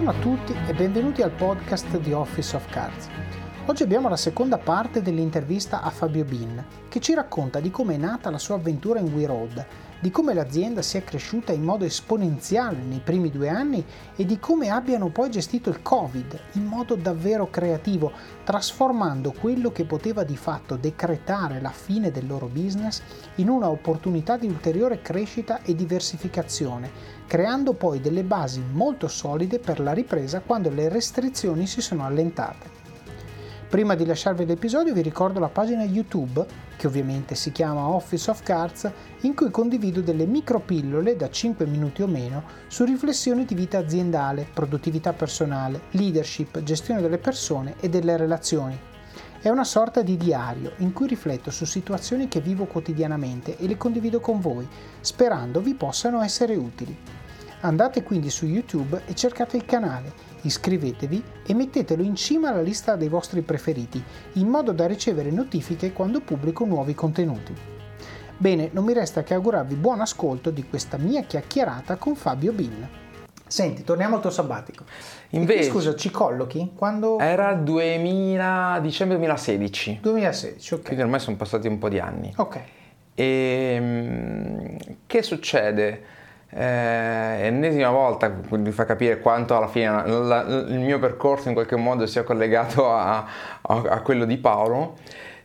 Buongiorno a tutti e benvenuti al podcast di Office of Cards. Oggi abbiamo la seconda parte dell'intervista a Fabio Bin, che ci racconta di come è nata la sua avventura in We Road, di come l'azienda si è cresciuta in modo esponenziale nei primi 2 anni e di come abbiano poi gestito il Covid in modo davvero creativo, trasformando quello che poteva di fatto decretare la fine del loro business in una opportunità di ulteriore crescita e diversificazione, creando poi delle basi molto solide per la ripresa quando le restrizioni si sono allentate. Prima di lasciarvi l'episodio vi ricordo la pagina YouTube, che ovviamente si chiama Office of Cards, in cui condivido delle micropillole da 5 minuti o meno su riflessioni di vita aziendale, produttività personale, leadership, gestione delle persone e delle relazioni. È una sorta di diario in cui rifletto su situazioni che vivo quotidianamente e le condivido con voi, sperando vi possano essere utili. Andate quindi su YouTube e cercate il canale, iscrivetevi e mettetelo in cima alla lista dei vostri preferiti, in modo da ricevere notifiche quando pubblico nuovi contenuti. Bene, non mi resta che augurarvi buon ascolto di questa mia chiacchierata con Fabio Bin. Senti, torniamo al tuo sabbatico. Invece, scusa, ci collochi? Quando? Era dicembre 2016. 2016, ok. Quindi ormai sono passati un po' di anni. Ok. E che succede? Ennesima volta, quindi fa capire quanto alla fine il mio percorso in qualche modo sia collegato a quello di Paolo.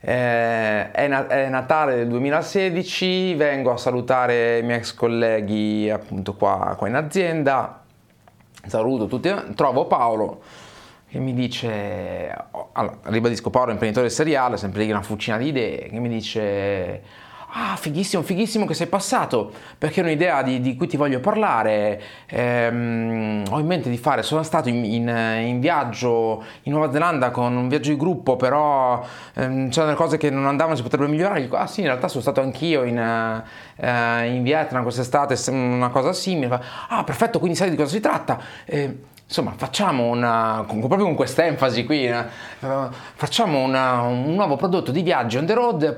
È Natale del 2016, vengo a salutare i miei ex colleghi appunto qua in azienda, saluto tutti, trovo Paolo che mi dice, allora, ribadisco, Paolo è imprenditore seriale, sempre lì che una fucina di idee, che mi dice: ah, fighissimo che sei passato, perché è un'idea di cui ti voglio parlare. Ho in mente di fare, sono stato in viaggio in Nuova Zelanda con un viaggio di gruppo, però c'erano delle cose che non andavano, si potrebbe migliorare. Dico, ah sì, in realtà sono stato anch'io in Vietnam quest'estate, una cosa simile. Ah, perfetto, quindi sai di cosa si tratta? Insomma, facciamo proprio con questa enfasi qui, facciamo un nuovo prodotto di viaggio on the road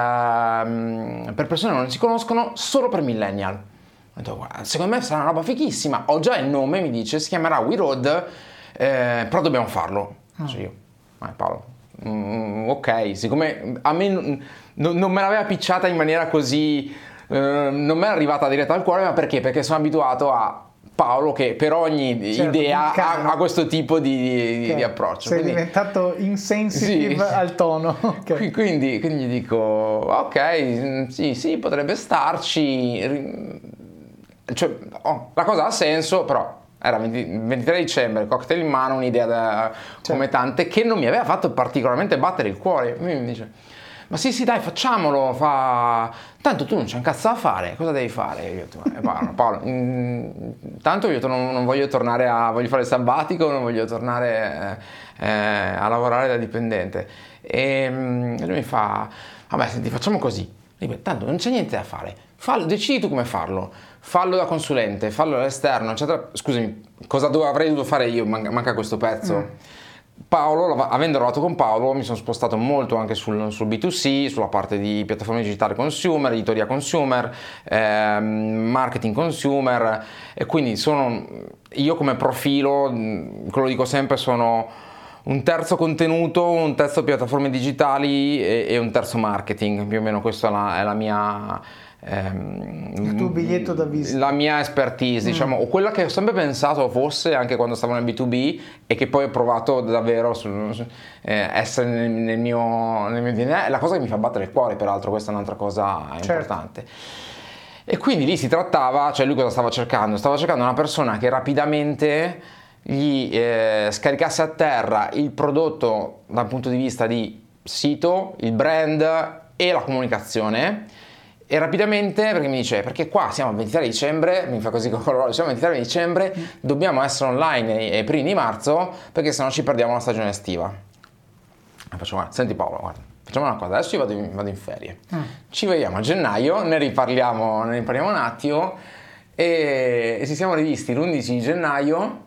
per persone che non si conoscono, solo per millennial. Ho detto, secondo me sarà una roba fighissima, ho già il nome, mi dice, si chiamerà We Road, però dobbiamo farlo. Cioè io, Paolo, ok, siccome a me non me l'aveva picciata in maniera così, non mi è arrivata diretta al cuore, ma perché? Perché sono abituato a Paolo che per ogni idea ha questo tipo di approccio. Sei diventato insensitive, sì, al tono. Okay. Quindi dico, ok, sì, potrebbe starci. Cioè, la cosa ha senso, però era 23 dicembre, cocktail in mano, un'idea come tante che non mi aveva fatto particolarmente battere il cuore. Mi dice: ma sì dai, facciamolo, tanto tu non c'è un cazzo da fare, cosa devi fare? Io ho detto, Paolo, tanto io non voglio tornare voglio fare il sabbatico, non voglio tornare a lavorare da dipendente. E lui mi fa: vabbè, senti, facciamo così, tanto non c'è niente da fare, decidi tu come farlo, fallo da consulente, fallo all'esterno, eccetera. Scusami, cosa avrei dovuto fare io? Manca questo pezzo. Paolo, avendo lavorato con Paolo, mi sono spostato molto anche sul B2C, sulla parte di piattaforme digitali consumer, editoria consumer, marketing consumer, e quindi io come profilo, quello dico sempre, sono un terzo contenuto, un terzo piattaforme digitali e un terzo marketing, più o meno questa è la mia... il tuo biglietto da visita, la mia expertise, diciamo, o quella che ho sempre pensato fosse anche quando stavo nel B2B e che poi ho provato davvero essere nel mio DNA. È la cosa che mi fa battere il cuore, peraltro, questa è un'altra cosa importante. E quindi lì si trattava, cioè lui cosa stava cercando? Stava cercando una persona che rapidamente gli scaricasse a terra il prodotto dal punto di vista di sito, il brand e la comunicazione. E rapidamente, perché mi dice, perché qua siamo al 23 dicembre, mi fa così con loro, siamo al 23 dicembre, dobbiamo essere online ai primi di marzo, perché sennò ci perdiamo la stagione estiva. E faccio, guarda, senti Paolo, guarda, facciamo una cosa, adesso io vado in ferie, ci vediamo a gennaio, ne riparliamo un attimo, e ci siamo rivisti l'11 gennaio,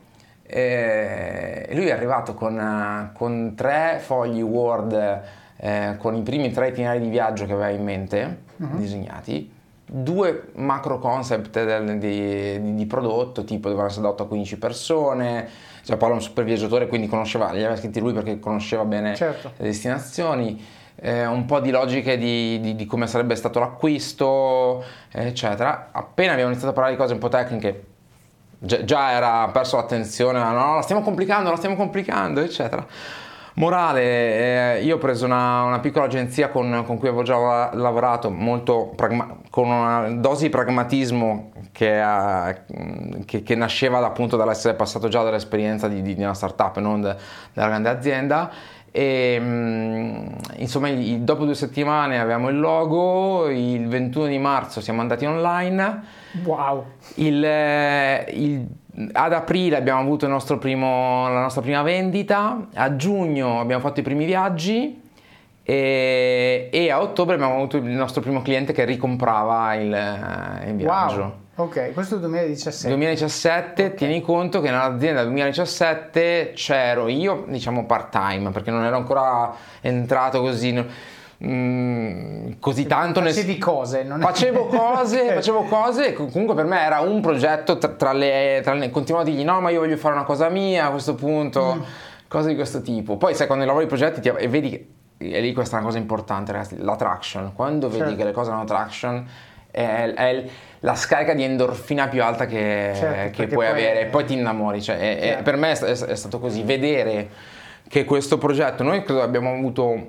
e lui è arrivato con 3 fogli Word, con i primi 3 itinerari di viaggio che aveva in mente, disegnati, 2 macro concept di prodotto, tipo dovevano essere da 8 a 15 persone, cioè Paolo è un super viaggiatore, quindi li aveva scritti lui perché conosceva bene certo. le destinazioni, un po' di logiche di come sarebbe stato l'acquisto, eccetera. Appena abbiamo iniziato a parlare di cose un po' tecniche, già era perso l'attenzione, no, la stiamo complicando, eccetera. Morale, io ho preso una piccola agenzia con cui avevo già lavorato, con una dose di pragmatismo che nasceva appunto dall'essere passato già dall'esperienza di una startup e non della grande azienda. E insomma, dopo 2 settimane avevamo il logo, il 21 di marzo siamo andati online. Wow! Ad aprile abbiamo avuto la nostra prima vendita, a giugno abbiamo fatto i primi viaggi e a ottobre abbiamo avuto il nostro primo cliente che ricomprava il viaggio. Wow! Ok, questo è il 2017. 2017, okay. Tieni conto che nell'azienda del 2017 c'ero io, diciamo part time, perché non ero ancora entrato così tanto. Facevi cose, non è... Facevo cose e comunque per me era un progetto tra le continuavo a dirgli no, ma io voglio fare una cosa mia a questo punto, cose di questo tipo. Poi sai, quando lavori i progetti e vedi che, e lì questa è una cosa importante, ragazzi, la traction, quando vedi certo. che le cose hanno traction è la scarica di endorfina più alta che puoi avere, e poi ti innamori, cioè, per me è stato così, vedere che questo progetto, noi credo abbiamo avuto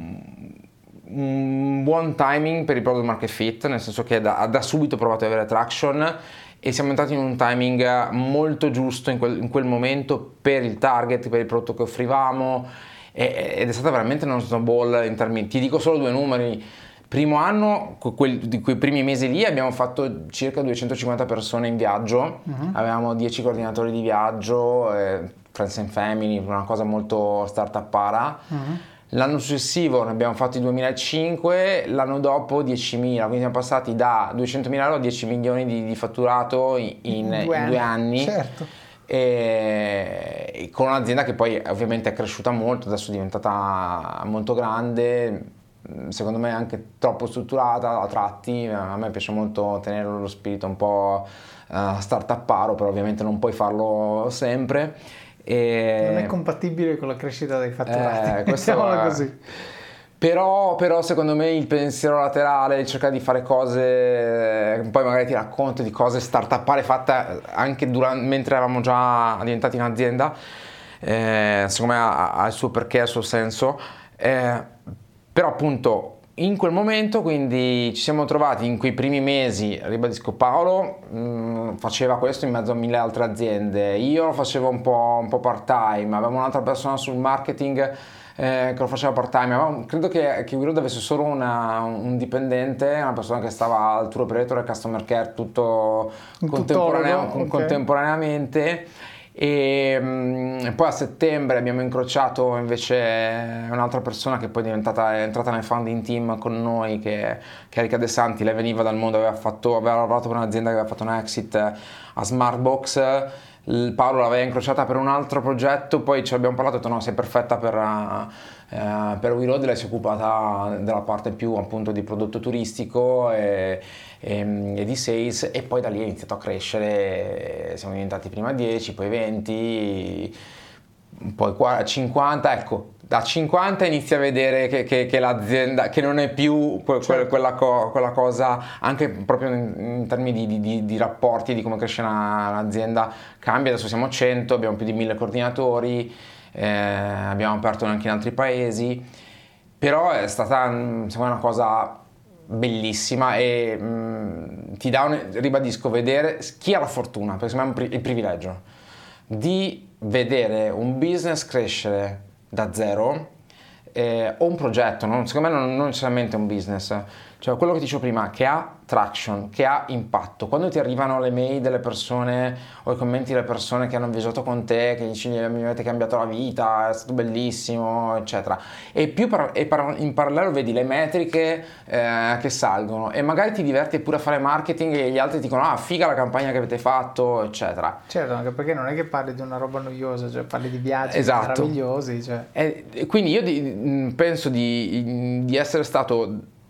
un buon timing per il product market fit, nel senso che da subito ho provato ad avere traction e siamo entrati in un timing molto giusto in quel momento per il target, per il prodotto che offrivamo, ed è stata veramente una snowball in termini, ti dico solo 2 numeri. Primo anno, di quei primi mesi lì, abbiamo fatto circa 250 persone in viaggio, avevamo 10 coordinatori di viaggio, friends and family, una cosa molto startup-ara. L'anno successivo ne abbiamo fatti 2005, l'anno dopo 10.000, quindi siamo passati da 200.000 euro a 10 milioni di fatturato in 2 anni. Certo. E con un'azienda che poi ovviamente è cresciuta molto, adesso è diventata molto grande, secondo me anche troppo strutturata a tratti. A me piace molto tenere lo spirito un po' startup-aro, però ovviamente non puoi farlo sempre. Non è compatibile con la crescita dei fatturati, mettiamola così. Però secondo me il pensiero laterale, il cercare di fare cose, poi magari ti racconto di cose startup-are fatte anche mentre eravamo già diventati in azienda, secondo me ha il suo perché, il suo senso, però appunto in quel momento quindi ci siamo trovati in quei primi mesi, ribadisco, Paolo faceva questo in mezzo a 1000 altre aziende, io lo facevo un po' part time, avevamo un'altra persona sul marketing che lo faceva part time, credo che WeRoad avesse solo un dipendente, una persona che stava al tour operator e customer care tutto contemporaneamente. E poi a settembre abbiamo incrociato invece un'altra persona che poi è entrata nel founding team con noi, che è Erika De Santi. Lei veniva dal mondo, aveva lavorato per un'azienda che aveva fatto un exit a Smartbox. Paolo l'aveva incrociata per un altro progetto, poi ci abbiamo parlato e ho detto no, sei perfetta per WeRoad. Lei si è occupata della parte più appunto di prodotto turistico e di sales, e poi da lì è iniziato a crescere, siamo diventati prima 10, poi 20, poi 50, ecco, da 50 inizi a vedere che l'azienda, che non è più quella cosa, anche proprio in termini di rapporti, di come cresce un'azienda, cambia. Adesso siamo 100, abbiamo più di 1000 coordinatori, abbiamo aperto anche in altri paesi, però è stata secondo me una cosa bellissima e ti dà, ribadisco, vedere chi ha la fortuna, perché secondo me è il privilegio di vedere un business crescere da zero, o un progetto, secondo me non necessariamente un business, cioè quello che ti dicevo prima, che ha traction, che ha impatto. Quando ti arrivano le mail delle persone o i commenti delle persone che hanno viaggiato con te, che dici mi avete cambiato la vita, è stato bellissimo, eccetera, e in parallelo vedi le metriche che salgono, e magari ti diverti pure a fare marketing e gli altri ti dicono figa la campagna che avete fatto, eccetera. Certo, anche perché non è che parli di una roba noiosa, cioè parli di viaggi esatto. meravigliosi, cioè. E quindi io penso di essere stato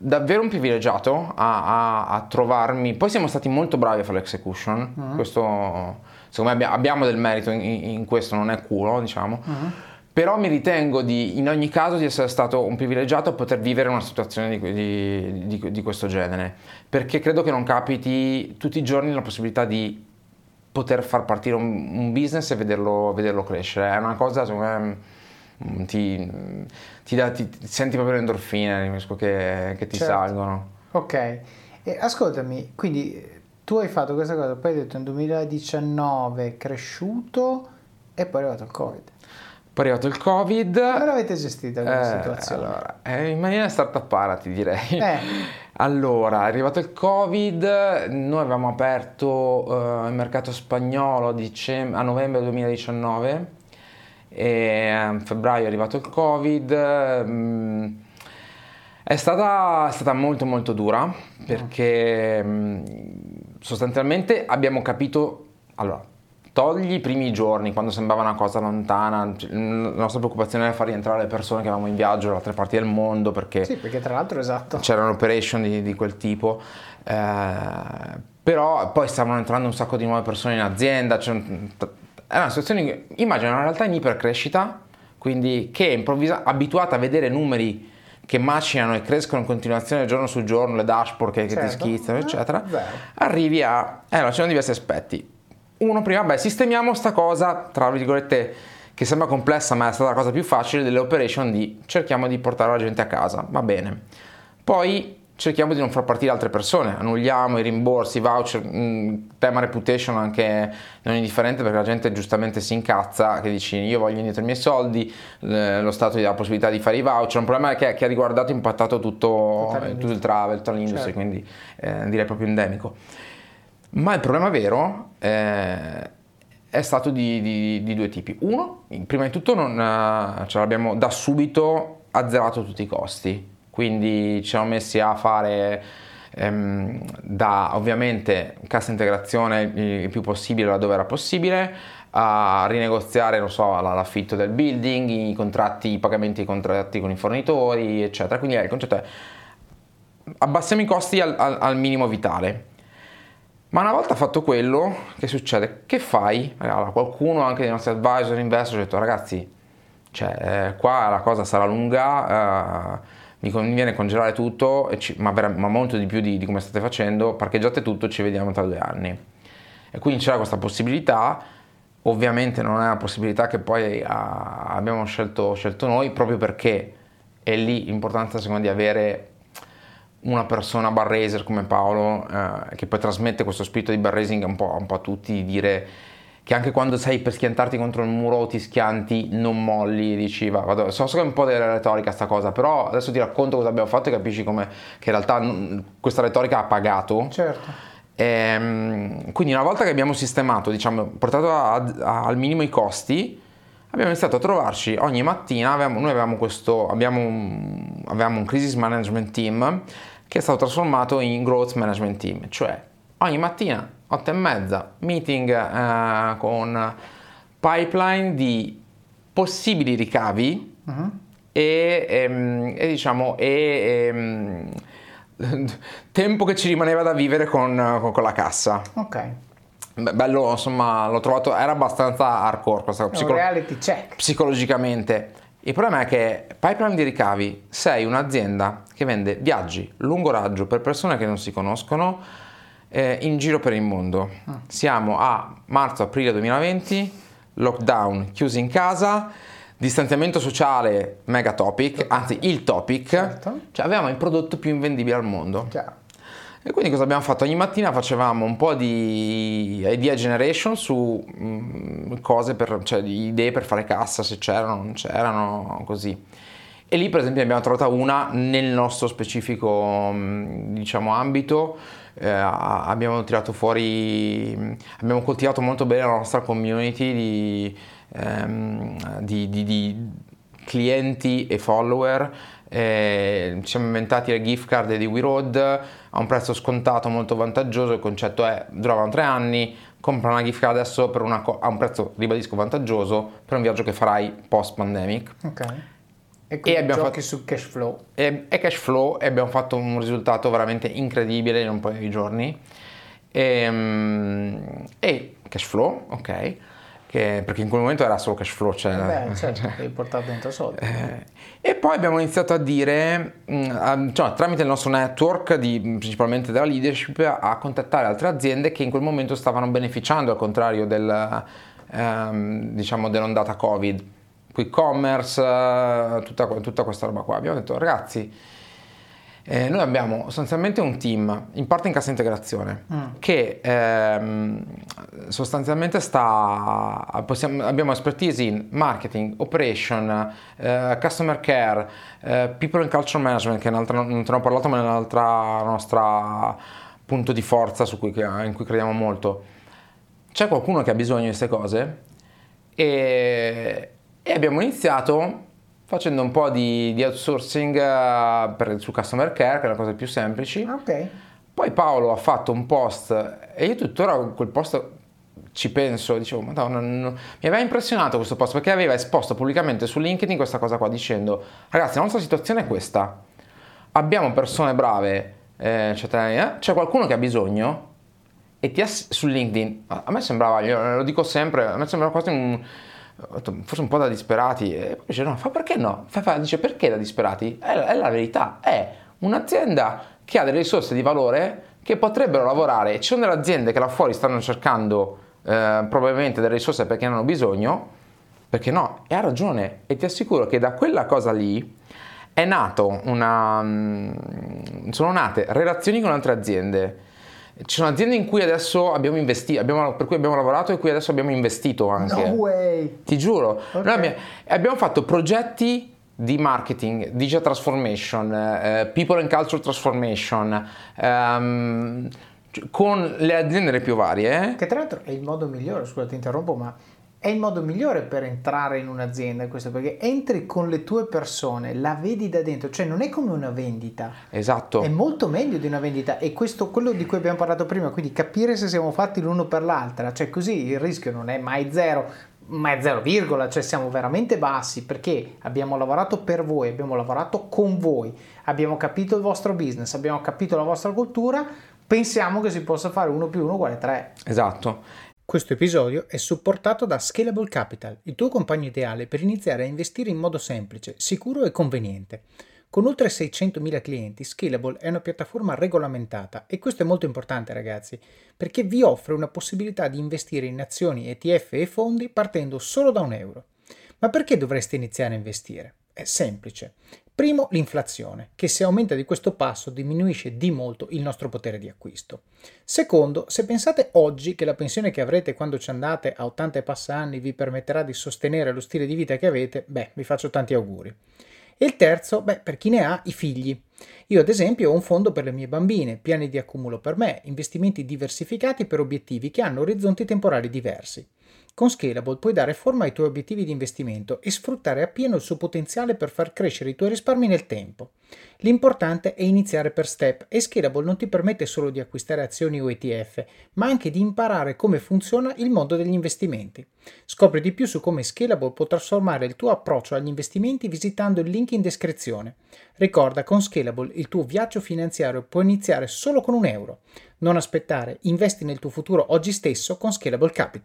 davvero un privilegiato a trovarmi. Poi siamo stati molto bravi a fare l'execution, questo secondo me abbiamo del merito in questo, non è culo, diciamo. Però mi ritengo in ogni caso di essere stato un privilegiato a poter vivere una situazione di questo genere, perché credo che non capiti tutti i giorni la possibilità di poter far partire un business e vederlo crescere. È una cosa, secondo me, ti senti proprio le endorfine che ti salgono. Ok, e ascoltami, quindi tu hai fatto questa cosa, poi hai detto nel 2019 è cresciuto e poi è arrivato il Covid. Poi è arrivato il Covid. Come l'avete gestita questa situazione? Allora, in maniera startupara, ti direi. Allora, è arrivato il Covid, noi avevamo aperto il mercato spagnolo a novembre 2019 e a febbraio è arrivato il Covid. È stata molto molto dura perché sostanzialmente abbiamo capito, allora, togli i primi giorni quando sembrava una cosa lontana, la nostra preoccupazione era far rientrare le persone che avevamo in viaggio da altre parti del mondo, perché sì, perché tra l'altro esatto, c'era un'operation di quel tipo, però poi stavano entrando un sacco di nuove persone in azienda, era una situazione, immagino una realtà in ipercrescita, quindi che abituata a vedere numeri che macinano e crescono in continuazione giorno su giorno, le dashboard che ti schizzano, eccetera, arrivi ci sono diversi aspetti. Uno, prima, sistemiamo sta cosa, tra virgolette, che sembra complessa ma è stata la cosa più facile delle operation, cerchiamo di portare la gente a casa, va bene. Poi cerchiamo di non far partire altre persone, annulliamo i rimborsi, i voucher, tema reputation anche non indifferente, perché la gente giustamente si incazza, che dici io voglio indietro i miei soldi, lo Stato gli dà la possibilità di fare i voucher, un problema che ha riguardato e impattato tutto il travel, tutta l'industria, quindi direi proprio endemico. Ma il problema vero è stato di due tipi. Uno, prima di tutto ce l'abbiamo da subito azzerato tutti i costi, quindi ci siamo messi a fare ovviamente cassa integrazione il più possibile laddove era possibile, a rinegoziare, non so, l'affitto del building, i pagamenti, i contratti con i fornitori, eccetera. Quindi il concetto è abbassiamo i costi al minimo vitale. Ma una volta fatto quello, che succede? Che fai? Allora, qualcuno, anche dei nostri advisor, investor, ha detto ragazzi, qua la cosa sarà lunga, mi conviene congelare tutto, ma molto di più di come state facendo, parcheggiate tutto, ci vediamo tra 2 anni. E quindi c'era questa possibilità, ovviamente non è una possibilità che poi abbiamo scelto noi, proprio perché è lì l'importanza secondo me di avere una persona bar raiser come Paolo, che poi trasmette questo spirito di bar raising un po' a tutti, di dire che anche quando sei per schiantarti contro il muro o ti schianti non molli, dici vado. So che è un po' della retorica sta cosa, però adesso ti racconto cosa abbiamo fatto e capisci che in realtà questa retorica ha pagato. Certo. Quindi una volta che abbiamo sistemato, diciamo, portato al minimo i costi, abbiamo iniziato a trovarci ogni mattina. Noi avevamo un crisis management team che è stato trasformato in growth management team, cioè ogni mattina 8:30 meeting con pipeline di possibili ricavi tempo che ci rimaneva da vivere con la cassa. Ok. Bello, insomma, l'ho trovato, era abbastanza hardcore questa reality check psicologicamente. Il problema è che pipeline di ricavi, sei un'azienda che vende viaggi lungo raggio per persone che non si conoscono in giro per il mondo. Siamo a marzo-aprile 2020, lockdown, chiusi in casa, distanziamento sociale mega topic, anzi il topic, certo. Cioè avevamo il prodotto più invendibile al mondo. Chiaro. E quindi cosa abbiamo fatto? Ogni mattina facevamo un po' di idea generation su cose, cioè di idee per fare cassa, se c'erano, non c'erano, così. E lì per esempio ne abbiamo trovata una nel nostro specifico diciamo ambito. Abbiamo tirato fuori, abbiamo coltivato molto bene la nostra community di clienti e follower. Ci siamo inventati le gift card di WeRoad a un prezzo scontato molto vantaggioso. Il concetto è duravano 3 anni, compra una gift card adesso a un prezzo, ribadisco, vantaggioso per un viaggio che farai post pandemic. Ok. E quindi abbiamo giochi su cash flow. E cash flow, e abbiamo fatto un risultato veramente incredibile in un paio di giorni. E cash flow, ok, perché in quel momento era solo cash flow, cioè, Certo, devi portare dentro soldi. e poi abbiamo iniziato a dire, cioè, tramite il nostro network principalmente della leadership, a contattare altre aziende che in quel momento stavano beneficiando, al contrario diciamo dell'ondata Covid, quick commerce, tutta questa roba qua. Abbiamo detto, ragazzi, noi abbiamo sostanzialmente un team, in parte in cassa integrazione, che sostanzialmente abbiamo expertise in marketing, operation, customer care, people and culture management, che non te ne ho parlato, ma è un'altra nostra punto di forza in cui crediamo molto. C'è qualcuno che ha bisogno di queste cose, e abbiamo iniziato facendo un po' di outsourcing su customer care, che è la cosa più semplice. Ok. Poi Paolo ha fatto un post, e io tuttora quel post ci penso, dicevo, Madonna, mi aveva impressionato questo post, perché aveva esposto pubblicamente su LinkedIn questa cosa qua, dicendo, ragazzi, la nostra situazione è questa, abbiamo persone brave, eccetera, c'è qualcuno che ha bisogno, e su LinkedIn, a me sembrava, io lo dico sempre, a me sembrava quasi forse un po' da disperati, e poi dice, no, perché no? Dice, perché da disperati? È la verità, è un'azienda che ha delle risorse di valore che potrebbero lavorare. Ci sono delle aziende che là fuori stanno cercando probabilmente delle risorse perché ne hanno bisogno, perché no? E ha ragione, e ti assicuro che da quella cosa lì sono nate relazioni con altre aziende. Ci sono aziende in cui adesso abbiamo investito, per cui abbiamo lavorato, e cui adesso abbiamo investito anche. No way! Ti giuro. Okay. Noi abbiamo fatto progetti di marketing, digital transformation, people and culture transformation, con le aziende le più varie. Che tra l'altro è il modo migliore, scusa ti interrompo, ma è il modo migliore per entrare in un'azienda, questo, perché entri con le tue persone, la vedi da dentro, cioè non è come una vendita. Esatto. È molto meglio di una vendita, e questo quello di cui abbiamo parlato prima, quindi capire se siamo fatti l'uno per l'altra, cioè così il rischio non è mai zero, ma è 0, cioè siamo veramente bassi, perché abbiamo lavorato per voi, abbiamo lavorato con voi, abbiamo capito il vostro business, abbiamo capito la vostra cultura, pensiamo che si possa fare 1 + 1 = 3. Esatto. Questo episodio è supportato da Scalable Capital, il tuo compagno ideale per iniziare a investire in modo semplice, sicuro e conveniente. Con oltre 600.000 clienti, Scalable è una piattaforma regolamentata, e questo è molto importante, ragazzi, perché vi offre una possibilità di investire in azioni, ETF e fondi partendo solo da €1. Ma perché dovreste iniziare a investire? È semplice. Primo, l'inflazione, che se aumenta di questo passo diminuisce di molto il nostro potere di acquisto. Secondo, se pensate oggi che la pensione che avrete quando ci andate a 80 e passa anni vi permetterà di sostenere lo stile di vita che avete, vi faccio tanti auguri. E il terzo, per chi ne ha, i figli. Io ad esempio ho un fondo per le mie bambine, piani di accumulo per me, investimenti diversificati per obiettivi che hanno orizzonti temporali diversi. Con Scalable puoi dare forma ai tuoi obiettivi di investimento e sfruttare appieno il suo potenziale per far crescere i tuoi risparmi nel tempo. L'importante è iniziare per step, e Scalable non ti permette solo di acquistare azioni o ETF, ma anche di imparare come funziona il mondo degli investimenti. Scopri di più su come Scalable può trasformare il tuo approccio agli investimenti visitando il link in descrizione. Ricorda, con Scalable il tuo viaggio finanziario può iniziare solo con €1. Non aspettare, investi nel tuo futuro oggi stesso con Scalable Capital.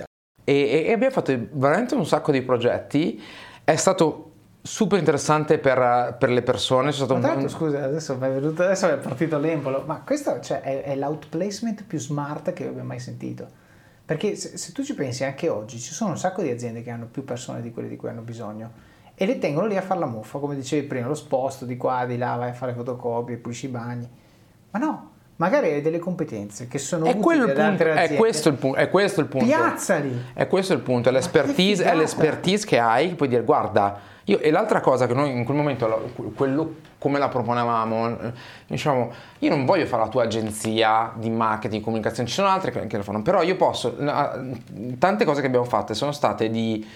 E abbiamo fatto veramente un sacco di progetti, è stato super interessante per le persone. C'è stato Scusa, adesso è partito l'embolo, ma questo, cioè, è l'outplacement più smart che abbia mai sentito, perché se tu ci pensi, anche oggi ci sono un sacco di aziende che hanno più persone di quelle di cui hanno bisogno, e le tengono lì a fare la muffa, come dicevi prima, lo sposto di qua, di là, vai a fare fotocopie, pulisci i bagni, ma no, magari hai delle competenze che sono utili ad altre aziende. È questo il punto. Piazzali! È questo il punto, è l'expertise che hai, che puoi dire, guarda, e l'altra cosa che noi in quel momento, come la proponevamo, diciamo, io non voglio fare la tua agenzia di marketing, comunicazione, ci sono altre che lo fanno, però io posso, tante cose che abbiamo fatte sono state di,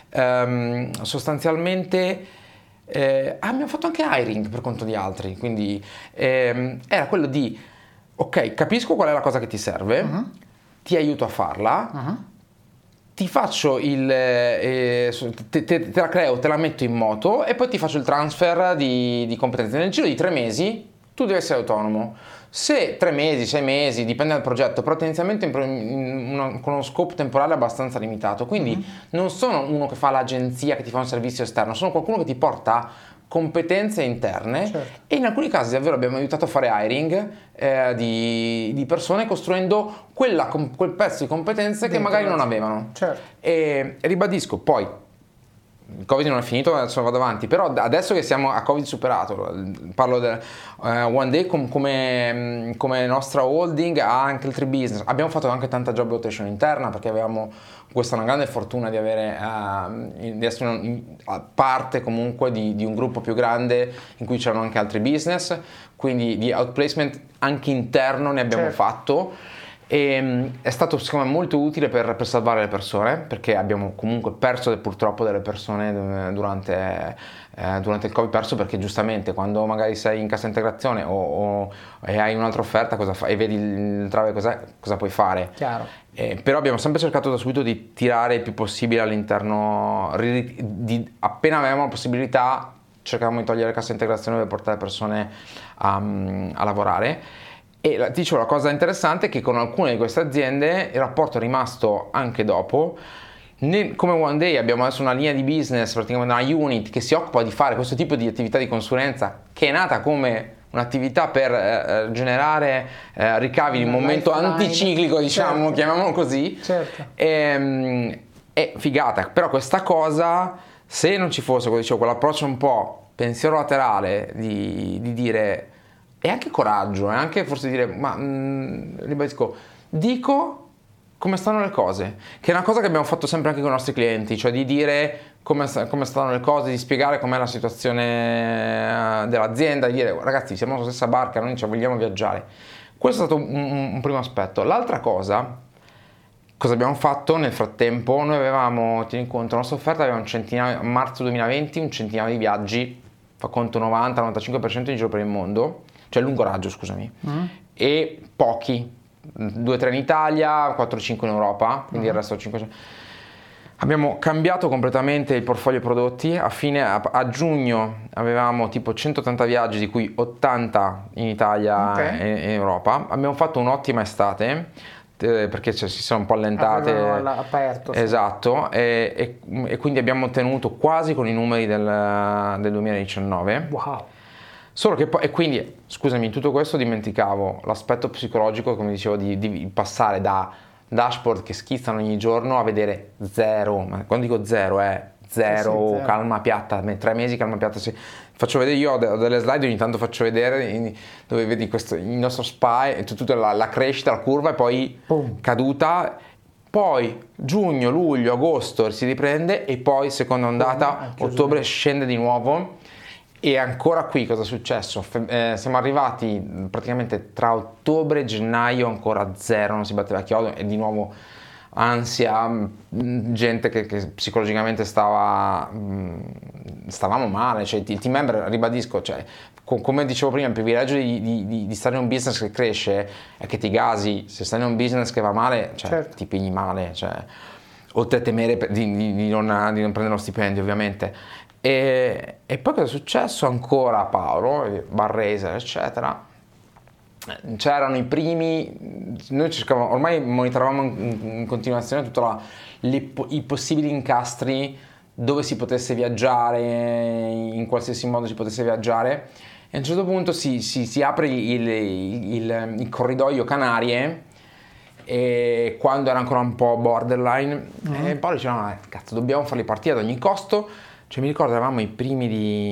sostanzialmente, abbiamo fatto anche hiring per conto di altri, quindi era quello di, ok, capisco qual è la cosa che ti serve, ti aiuto a farla, ti faccio te la creo, te la metto in moto e poi ti faccio il transfer di competenze. Nel giro di 3 mesi tu devi essere autonomo. Se 3 mesi, 6 mesi, dipende dal progetto, però tendenzialmente con uno scope temporale abbastanza limitato. Quindi non sono uno che fa l'agenzia, che ti fa un servizio esterno, sono qualcuno che ti porta competenze interne, certo. E in alcuni casi davvero abbiamo aiutato a fare hiring di persone costruendo quel pezzo di competenze che magari non avevano. Certo. E ribadisco, poi il Covid non è finito, adesso vado avanti, però adesso che siamo a Covid superato, parlo del One Day come nostra holding, ha anche altri business. Abbiamo fatto anche tanta job rotation interna perché avevamo questa una grande fortuna di avere di essere parte comunque di un gruppo più grande in cui c'erano anche altri business, quindi di outplacement anche interno ne abbiamo fatto. E è stato secondo me molto utile per salvare le persone, perché abbiamo comunque perso purtroppo delle persone durante il Covid, perso perché giustamente quando magari sei in cassa integrazione e hai un'altra offerta cosa fai, e vedi il trave cosa puoi fare. Chiaro. Però abbiamo sempre cercato da subito di tirare il più possibile all'interno, appena avevamo la possibilità cercavamo di togliere cassa integrazione per portare le persone a lavorare. E ti dicevo, la cosa interessante è che con alcune di queste aziende il rapporto è rimasto anche dopo. Come One Day abbiamo adesso una linea di business, praticamente una unit che si occupa di fare questo tipo di attività di consulenza, che è nata come un'attività per generare ricavi in un momento anticiclico, diciamo, certo. Chiamiamolo così. Certo. È figata, però questa cosa, se non ci fosse, come dicevo, quell'approccio un po' pensiero laterale di dire... E anche coraggio, e anche forse dire, ribadisco, dico come stanno le cose, che è una cosa che abbiamo fatto sempre anche con i nostri clienti, cioè di dire come stanno le cose, di spiegare com'è la situazione dell'azienda, di dire ragazzi siamo sulla stessa barca, noi ci vogliamo viaggiare. Questo è stato un primo aspetto. L'altra cosa abbiamo fatto nel frattempo? Noi avevamo, tieni conto, la nostra offerta aveva a marzo 2020 un centinaio di viaggi, fa conto 90-95% in giro per il mondo, cioè lungo raggio, scusami, e pochi, 2-3 in Italia, 4-5 in Europa, quindi il resto 500. Abbiamo cambiato completamente il portfolio prodotti. A giugno avevamo tipo 180 viaggi, di cui 80 in Italia e in Europa. Abbiamo fatto un'ottima estate perché si sono un po' allentate. Aperto, sì. Esatto, e quindi abbiamo ottenuto quasi con i numeri del 2019. Wow. Solo che poi, e quindi, scusami, in tutto questo dimenticavo l'aspetto psicologico, come dicevo, di passare da dashboard che schizzano ogni giorno a vedere zero, ma quando dico zero è zero, calma piatta, 3 mesi calma piatta. Faccio vedere, io ho delle slide, ogni tanto faccio vedere dove vedi il nostro SPY, tutta la crescita, la curva, e poi caduta. Poi giugno, luglio, agosto si riprende, e poi seconda ondata, ottobre scende di nuovo. E ancora qui cosa è successo? Siamo arrivati praticamente tra ottobre e gennaio ancora zero, non si batteva chiodo, e di nuovo ansia, gente che psicologicamente stavamo male, cioè il team member, ribadisco, cioè, come dicevo prima, il privilegio di stare in un business che cresce è che ti gasi. Se stai in un business che va male, cioè, certo, ti pigli male, cioè, oltre a temere di non prendere lo stipendio, ovviamente. E poi cosa è successo ancora a Paolo, Barraser, eccetera? C'erano i primi, noi cercavamo, ormai monitoravamo in continuazione i possibili incastri dove si potesse viaggiare, in qualsiasi modo si potesse viaggiare, e a un certo punto si apre il corridoio Canarie, e quando era ancora un po' borderline, e Paolo diceva, cazzo, dobbiamo farli partire ad ogni costo. Cioè, mi ricordo, eravamo i primi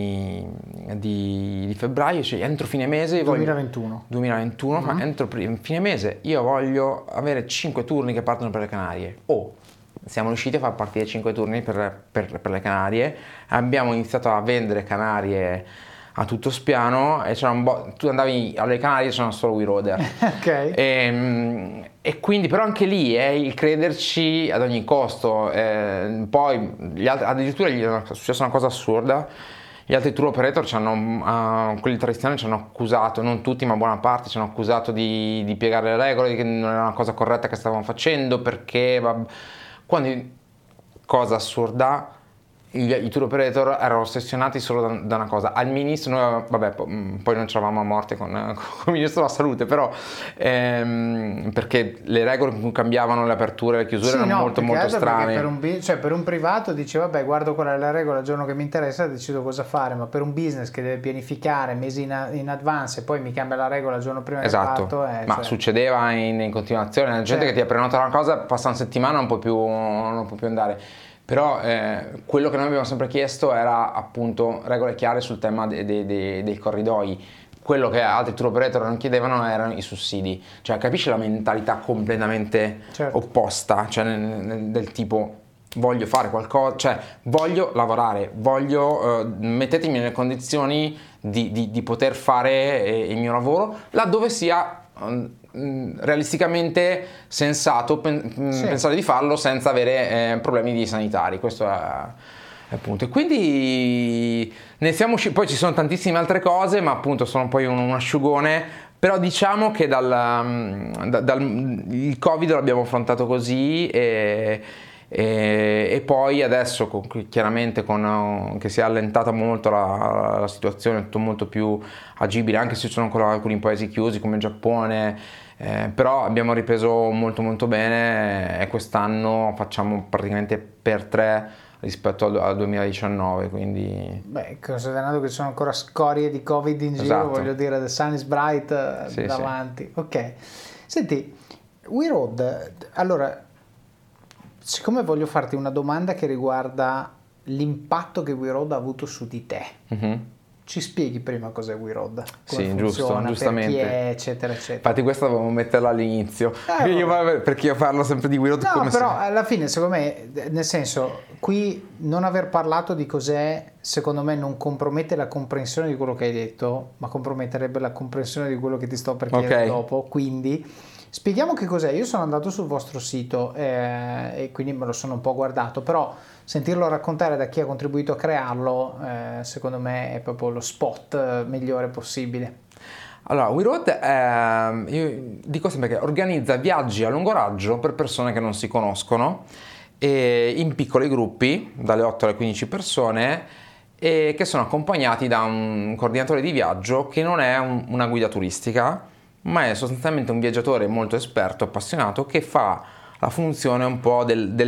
di febbraio, cioè entro fine mese 2021, ma entro fine mese io voglio avere 5 turni che partono per le Canarie. Siamo riusciti a far partire 5 turni per le Canarie. Abbiamo iniziato a vendere Canarie a tutto spiano, e tu andavi alle Canarie, c'erano solo We Roader. Ok. E quindi, però anche lì è il crederci ad ogni costo. Poi addirittura gli è successa una cosa assurda: gli altri tour operator quelli tradizionali ci hanno accusato, non tutti ma buona parte, ci hanno accusato di piegare le regole, che non era una cosa corretta che stavamo facendo, perché quando, cosa assurda, i tour operator erano ossessionati solo da una cosa. Al ministro, noi, vabbè, poi non c'eravamo a morte con il ministro della salute, però perché le regole con cui cambiavano le aperture e le chiusure erano molto strane. Per un privato dice vabbè, guardo qual è la regola, il giorno che mi interessa decido cosa fare, ma per un business che deve pianificare mesi in advance e poi mi cambia la regola il giorno prima che parto, ma succedeva in continuazione, la gente che ti ha prenotato una cosa passa una settimana non può più andare. Però quello che noi abbiamo sempre chiesto era appunto regole chiare sul tema dei corridoi. Quello che altri tour operator non chiedevano erano i sussidi. Cioè, capisci la mentalità completamente opposta, cioè del tipo voglio fare qualcosa, cioè voglio lavorare, mettetemi nelle condizioni di poter fare il mio lavoro laddove sia realisticamente sensato pensare di farlo senza avere problemi sanitari. Questo è il punto. E quindi ne siamo usciti. Poi ci sono tantissime altre cose, ma appunto sono poi un asciugone. Però diciamo che il Covid l'abbiamo affrontato così e poi adesso chiaramente che si è allentata molto la situazione, è tutto molto più agibile, anche se ci sono ancora alcuni paesi chiusi come il Giappone, però abbiamo ripreso molto bene e quest'anno facciamo praticamente per 3 rispetto al 2019, quindi considerando che ci sono ancora scorie di Covid in giro, voglio dire, the sun is bright davanti. Ok, senti, We Road, allora, siccome voglio farti una domanda che riguarda l'impatto che We Road ha avuto su di te, ci spieghi prima cos'è We Road? Come funziona, giustamente. Per chi è, eccetera. Infatti questa dovevo metterla all'inizio, perché io parlo sempre di We Road. No, però alla fine, secondo me, nel senso, qui non aver parlato di cos'è, secondo me non compromette la comprensione di quello che hai detto, ma comprometterebbe la comprensione di quello che ti sto per chiedere dopo, quindi spieghiamo che cos'è. Io sono andato sul vostro sito e quindi me lo sono un po' guardato, però sentirlo raccontare da chi ha contribuito a crearlo, secondo me è proprio lo spot migliore possibile. Allora, We Road, io dico sempre che organizza viaggi a lungo raggio per persone che non si conoscono, e in piccoli gruppi, dalle 8 alle 15 persone, e che sono accompagnati da un coordinatore di viaggio che non è una guida turistica, ma è sostanzialmente un viaggiatore molto esperto, appassionato, che fa la funzione un po'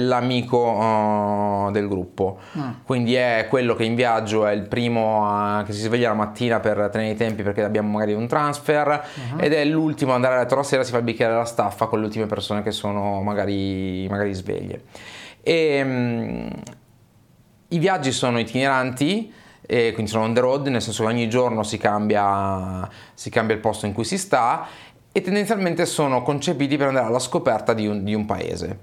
dell'amico del gruppo. Quindi è quello che in viaggio è il primo che si sveglia la mattina per tenere i tempi perché abbiamo magari un transfer, ed è l'ultimo ad andare a letto la sera, si fa il bicchiere della staffa con le ultime persone che sono magari sveglie. E i viaggi sono itineranti, e quindi sono on the road, nel senso che ogni giorno si cambia il posto in cui si sta, e tendenzialmente sono concepiti per andare alla scoperta di un paese,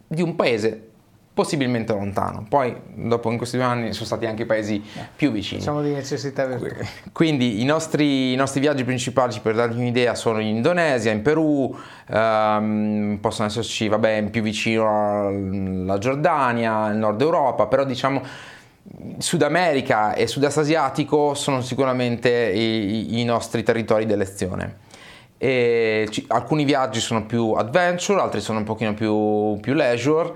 possibilmente lontano. Poi dopo, in questi 2 anni, sono stati anche paesi più vicini. Diciamo di necessità virtuale. Quindi i nostri viaggi principali, per darvi un'idea, sono in Indonesia, in Perù, possono esserci più vicino alla Giordania, il Nord Europa, però diciamo Sud America e Sud-Est asiatico sono sicuramente i nostri territori di elezione. Alcuni viaggi sono più adventure, altri sono un pochino più leisure,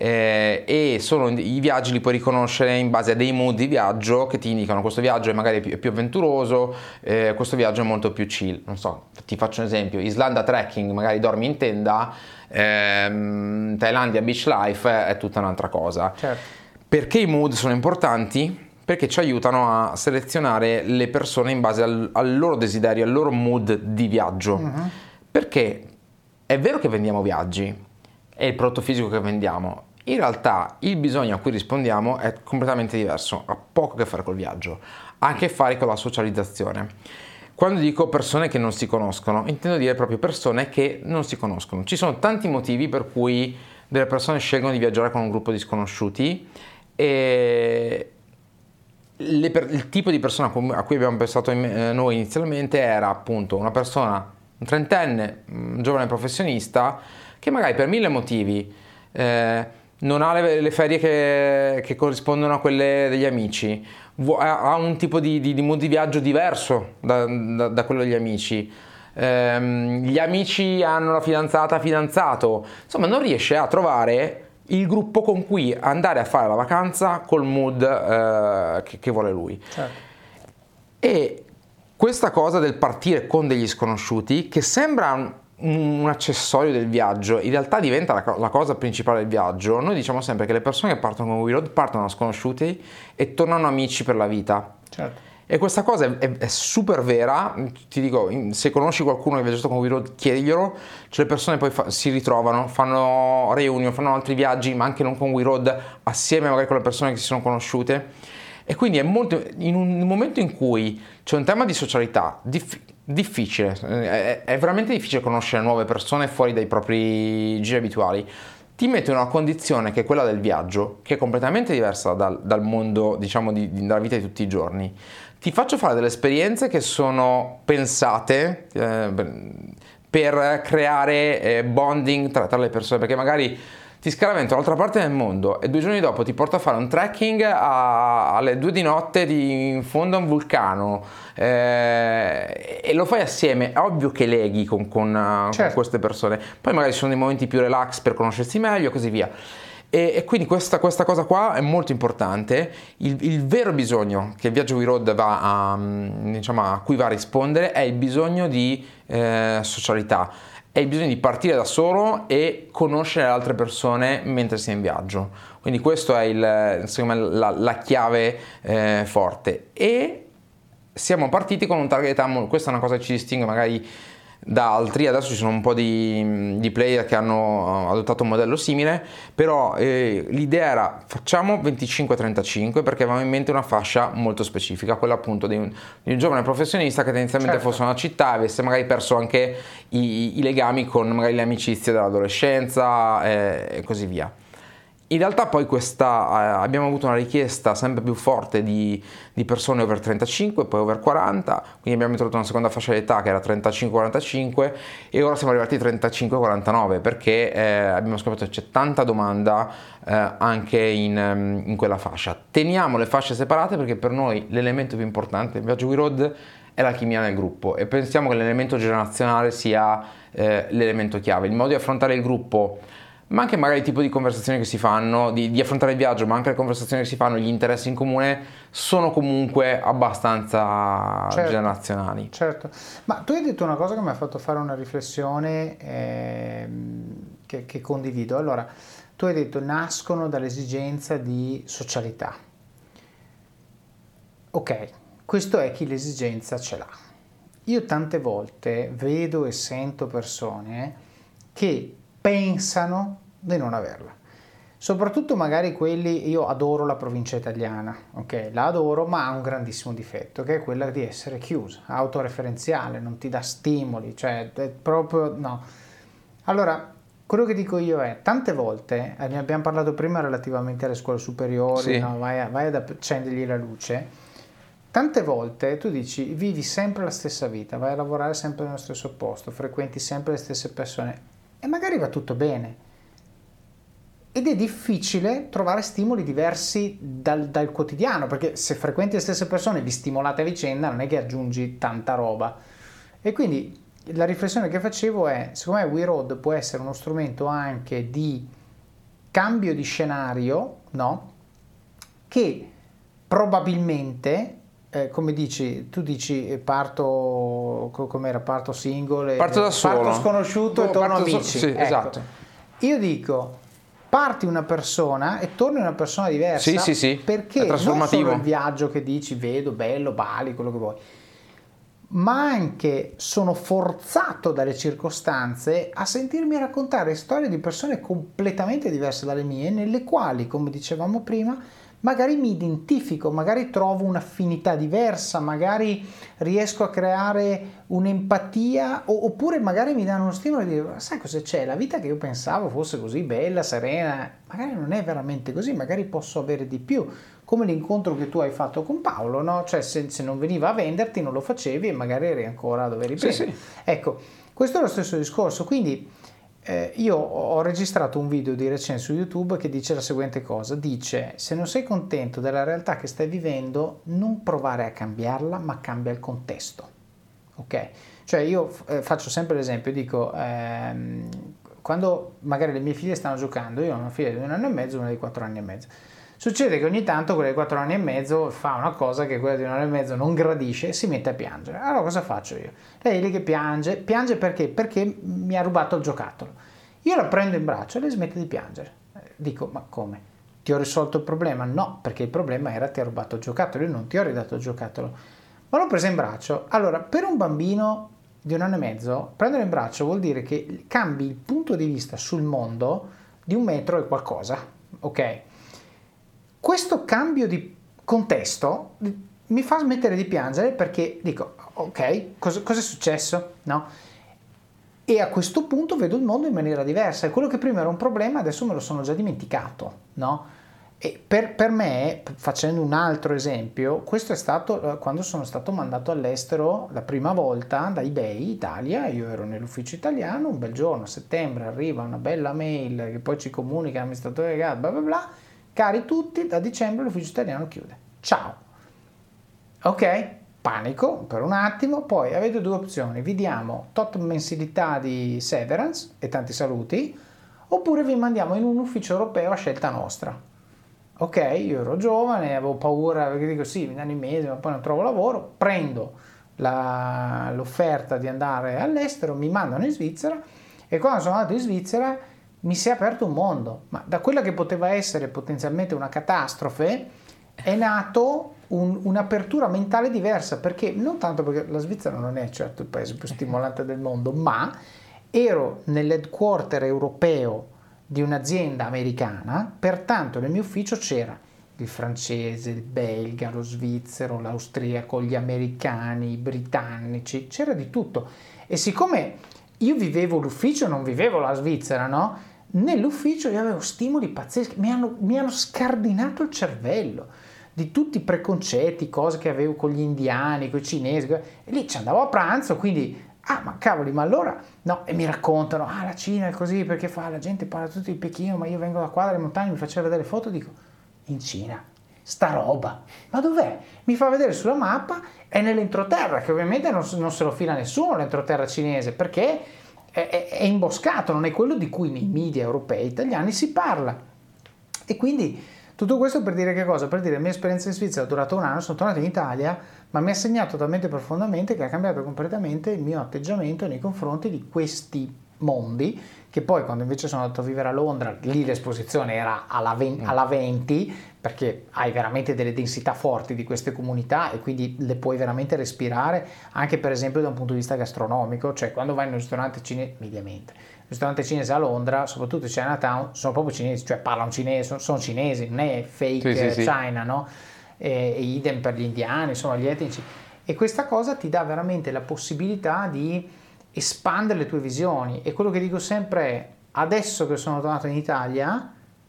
e i viaggi li puoi riconoscere in base a dei mood di viaggio che ti indicano: questo viaggio è magari più avventuroso, questo viaggio è molto più chill. Non so, ti faccio un esempio: Islanda trekking, magari dormi in tenda, Thailandia beach life è tutta un'altra cosa. Certo. Perché i mood sono importanti? Perché ci aiutano a selezionare le persone in base al loro desiderio, al loro mood di viaggio. Perché è vero che vendiamo viaggi, è il prodotto fisico che vendiamo, in realtà il bisogno a cui rispondiamo è completamente diverso, ha poco a che fare col viaggio, ha a che fare con la socializzazione. Quando dico persone che non si conoscono, intendo dire proprio persone che non si conoscono. Ci sono tanti motivi per cui delle persone scelgono di viaggiare con un gruppo di sconosciuti, e il tipo di persona a cui abbiamo pensato noi inizialmente era appunto una persona, un trentenne, un giovane professionista che magari per 1000 motivi non ha le ferie che corrispondono a quelle degli amici, ha un tipo di mood di viaggio diverso da quello degli amici, gli amici hanno la fidanzato, insomma non riesce a trovare il gruppo con cui andare a fare la vacanza col mood che vuole lui. Certo. E questa cosa del partire con degli sconosciuti, che sembra un accessorio del viaggio, in realtà diventa la cosa principale del viaggio. Noi diciamo sempre che le persone che partono con WeRoad partono da sconosciuti e tornano amici per la vita. Certo. E questa cosa è super vera. Ti dico, se conosci qualcuno che ha viaggiato con WeRoad, chiediglielo. Cioè, le persone poi si ritrovano, fanno reunion, fanno altri viaggi, ma anche non con WeRoad, assieme magari con le persone che si sono conosciute. E quindi è molto, in un momento in cui c'è un tema di socialità difficile, è veramente difficile conoscere nuove persone fuori dai propri giri abituali. Ti mette in una condizione che è quella del viaggio, che è completamente diversa dal mondo, diciamo, della vita di tutti i giorni. Ti faccio fare delle esperienze che sono pensate per creare bonding tra le persone, perché magari ti scaravento dall'altra parte del mondo e 2 giorni dopo ti porto a fare un trekking alle 2 di notte in fondo a un vulcano, e lo fai assieme. È ovvio che leghi con Certo. queste persone, poi magari ci sono dei momenti più relax per conoscersi meglio e così via. E quindi questa cosa qua è molto importante. Il vero bisogno che il viaggio WeRoad a cui va a rispondere è il bisogno di socialità, è il bisogno di partire da solo e conoscere altre persone mentre si è in viaggio. Quindi questo è secondo me la chiave forte. E siamo partiti con un target età, questa è una cosa che ci distingue magari da altri. Adesso ci sono un po' di player che hanno adottato un modello simile, però l'idea era facciamo 25-35 perché avevamo in mente una fascia molto specifica, quella appunto di un giovane professionista che tendenzialmente Certo. fosse una città e avesse magari perso anche i legami con magari le amicizie dell'adolescenza e così via. In realtà poi abbiamo avuto una richiesta sempre più forte di persone over 35, poi over 40, quindi abbiamo introdotto una seconda fascia d'età che era 35-45 e ora siamo arrivati ai 35-49 perché abbiamo scoperto che c'è tanta domanda anche in quella fascia. Teniamo le fasce separate perché per noi l'elemento più importante del viaggio WeRoad è la chimia nel gruppo e pensiamo che l'elemento generazionale sia l'elemento chiave, il modo di affrontare il gruppo, ma anche magari il tipo di conversazioni che si fanno, di affrontare il viaggio, ma anche le conversazioni che si fanno, gli interessi in comune sono comunque abbastanza generazionali. Certo, ma tu hai detto una cosa che mi ha fatto fare una riflessione che condivido. Allora, tu hai detto nascono dall'esigenza di socialità. Ok, questo è chi l'esigenza ce l'ha. Io tante volte vedo e sento persone che pensano di non averla, soprattutto magari quelli. Io adoro la provincia italiana, ok, la adoro, ma ha un grandissimo difetto che è quella di essere chiusa, autoreferenziale, non ti dà stimoli, cioè è proprio no. Allora, quello che dico io è, tante volte, ne abbiamo parlato prima relativamente alle scuole superiori, Sì. no, vai ad accendergli la luce. Tante volte tu dici, vivi sempre la stessa vita, vai a lavorare sempre nello stesso posto, frequenti sempre le stesse persone e magari va tutto bene. Ed è difficile trovare stimoli diversi dal quotidiano, perché se frequenti le stesse persone, vi stimolate a vicenda, non è che aggiungi tanta roba. E quindi la riflessione che facevo è, secondo me WeRoad può essere uno strumento anche di cambio di scenario, no? Che probabilmente, come dici, tu dici parto, com'era, parto single, Parto da solo, parto sconosciuto e torno amici. Sì, ecco. esatto. Io dico, parti una persona e torni una persona diversa. Sì, perché è trasformativo. non solo il viaggio che dici, vedo, bello, Bali, quello che vuoi, ma anche sono forzato dalle circostanze a sentirmi raccontare storie di persone completamente diverse dalle mie, nelle quali, come dicevamo prima, magari mi identifico, magari trovo un'affinità diversa, magari riesco a creare un'empatia, oppure magari mi danno uno stimolo di dire, sai cosa c'è? La vita che io pensavo fosse così bella, serena, magari non è veramente così, magari posso avere di più, come l'incontro che tu hai fatto con Paolo, no? Cioè se non veniva a venderti non lo facevi e magari eri ancora dove eri prima. Sì. Ecco, questo è lo stesso discorso, quindi io ho registrato un video di recente su YouTube che dice la seguente cosa, dice: se non sei contento della realtà che stai vivendo, non provare a cambiarla, ma cambia il contesto, ok? Cioè io faccio sempre l'esempio, dico quando magari le mie figlie stanno giocando, io ho una figlia di 1 anno e mezzo e una di 4 anni e mezzo, succede che ogni tanto quella di 4 anni e mezzo fa una cosa che quella di 1 anno e mezzo non gradisce e si mette a piangere. Allora cosa faccio io? Lei lì che piange perché? Perché mi ha rubato il giocattolo. Io la prendo in braccio e lei smette di piangere. Dico, ma come? Ti ho risolto il problema? No, perché il problema era ti ha rubato il giocattolo, io non ti ho ridato il giocattolo. Ma l'ho presa in braccio. Allora, per un bambino di 1 anno e mezzo, prendere in braccio vuol dire che cambi il punto di vista sul mondo di 1 metro e qualcosa, ok? Questo cambio di contesto mi fa smettere di piangere perché dico, ok, cosa è successo? No? E a questo punto vedo il mondo in maniera diversa e quello che prima era un problema adesso me lo sono già dimenticato, no? E per me, facendo un altro esempio, questo è stato quando sono stato mandato all'estero la prima volta da eBay Italia. Io ero nell'ufficio italiano, un bel giorno a settembre arriva una bella mail che poi ci comunica l'amministratore delegato, bla bla bla, cari tutti, da dicembre l'ufficio italiano chiude, ciao. Ok, panico per un attimo, poi avete 2 opzioni, vi diamo tot mensilità di severance e tanti saluti, oppure vi mandiamo in un ufficio europeo a scelta nostra. Ok, io ero giovane, avevo paura, perché dico sì, mi danno i mesi, ma poi non trovo lavoro, prendo l'offerta di andare all'estero, mi mandano in Svizzera e quando sono andato in Svizzera mi si è aperto un mondo, ma da quella che poteva essere potenzialmente una catastrofe è nato un'apertura mentale diversa, perché non tanto perché la Svizzera non è certo il paese più stimolante del mondo, ma ero nell'headquarter europeo di un'azienda americana, pertanto nel mio ufficio c'era il francese, il belga, lo svizzero, l'austriaco, gli americani, i britannici, c'era di tutto. E siccome io vivevo l'ufficio, non vivevo la Svizzera, no? Nell'ufficio io avevo stimoli pazzeschi, mi hanno scardinato il cervello di tutti i preconcetti, cose che avevo con gli indiani, con i cinesi, e lì ci andavo a pranzo, quindi ma cavoli, ma allora no, e mi raccontano, la Cina è così perché fa, la gente parla tutto di Pechino, ma io vengo da qua dalle montagne, mi faceva vedere le foto, dico, in Cina, sta roba, ma dov'è? Mi fa vedere sulla mappa, è nell'entroterra, che ovviamente non se lo fila nessuno l'entroterra cinese, perché è imboscato, non è quello di cui nei media europei italiani si parla. E quindi tutto questo per dire che cosa? Per dire la mia esperienza in Svizzera è durata 1 anno, sono tornato in Italia, ma mi ha segnato talmente profondamente che ha cambiato completamente il mio atteggiamento nei confronti di questi mondi, che poi quando invece sono andato a vivere a Londra, lì l'esposizione era alla 20, perché hai veramente delle densità forti di queste comunità e quindi le puoi veramente respirare, anche per esempio da un punto di vista gastronomico, cioè quando vai in un ristorante cinese, mediamente, ristorante cinese a Londra, soprattutto in Chinatown, sono proprio cinesi, cioè parlano cinese, sono cinesi, non è fake sì. China, no? E idem per gli indiani, insomma gli etnici, e questa cosa ti dà veramente la possibilità di espandere le tue visioni. E quello che dico sempre è, adesso che sono tornato in Italia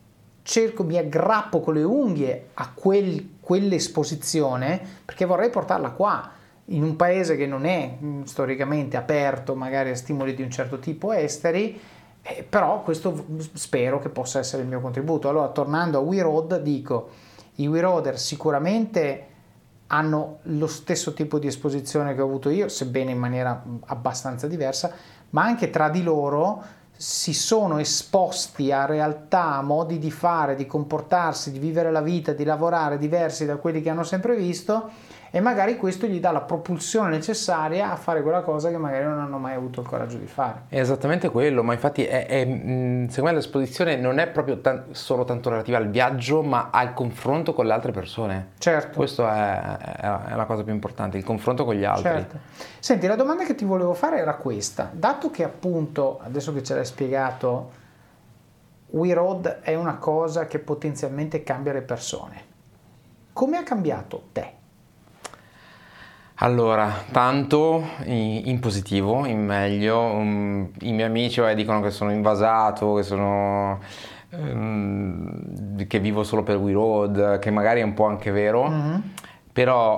mi aggrappo con le unghie a quell'esposizione, perché vorrei portarla qua, in un paese che non è storicamente aperto magari a stimoli di un certo tipo esteri, però questo spero che possa essere il mio contributo. Allora, tornando a We Road, dico, i We Roader sicuramente hanno lo stesso tipo di esposizione che ho avuto io, sebbene in maniera abbastanza diversa, ma anche tra di loro si sono esposti a realtà, a modi di fare, di comportarsi, di vivere la vita, di lavorare diversi da quelli che hanno sempre visto, e magari questo gli dà la propulsione necessaria a fare quella cosa che magari non hanno mai avuto il coraggio di fare. È esattamente quello, ma infatti secondo me l'esposizione non è proprio solo tanto relativa al viaggio, ma al confronto con le altre persone. Certo. Questo è la cosa più importante, il confronto con gli altri. Certo. Senti, la domanda che ti volevo fare era questa. Dato che appunto, adesso che ce l'hai spiegato, We Road è una cosa che potenzialmente cambia le persone, come ha cambiato te? Allora, tanto in positivo, in meglio. I miei amici dicono che sono invasato, che vivo solo per We Road, che magari è un po' anche vero, però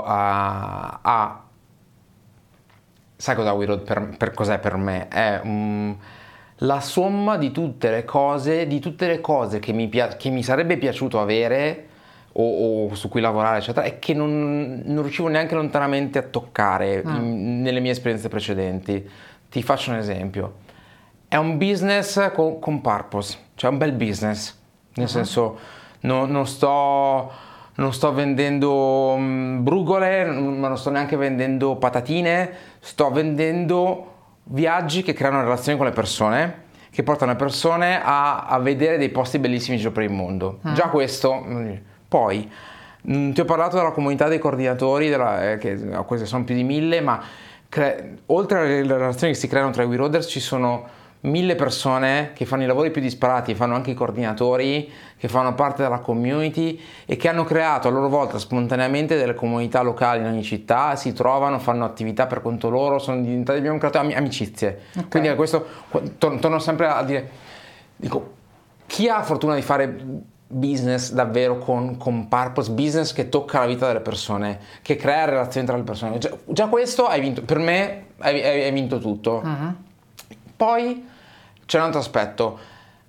sai cos'è We Road per cos'è per me? È la somma di tutte le cose che mi sarebbe piaciuto avere o su cui lavorare, eccetera, e che non riuscivo neanche lontanamente a toccare nelle mie esperienze precedenti. Ti faccio un esempio. è un business con purpose, cioè un bel business, nel senso non sto vendendo brugole, ma non sto neanche vendendo patatine, sto vendendo viaggi che creano relazioni con le persone, che portano le persone a vedere dei posti bellissimi in giro per il mondo. Già questo. Poi ti ho parlato della comunità dei coordinatori, queste sono più di 1000, ma oltre alle relazioni che si creano tra i WeRoaders ci sono 1000 persone che fanno i lavori più disparati, fanno anche i coordinatori, che fanno parte della community e che hanno creato a loro volta spontaneamente delle comunità locali in ogni città, si trovano, fanno attività per conto loro, abbiamo creato amicizie. Okay. Quindi questo torno sempre a dire, dico, chi ha la fortuna di fare business davvero con purpose, business che tocca la vita delle persone, che crea relazioni tra le persone, già questo hai vinto, per me hai vinto tutto. Poi c'è un altro aspetto,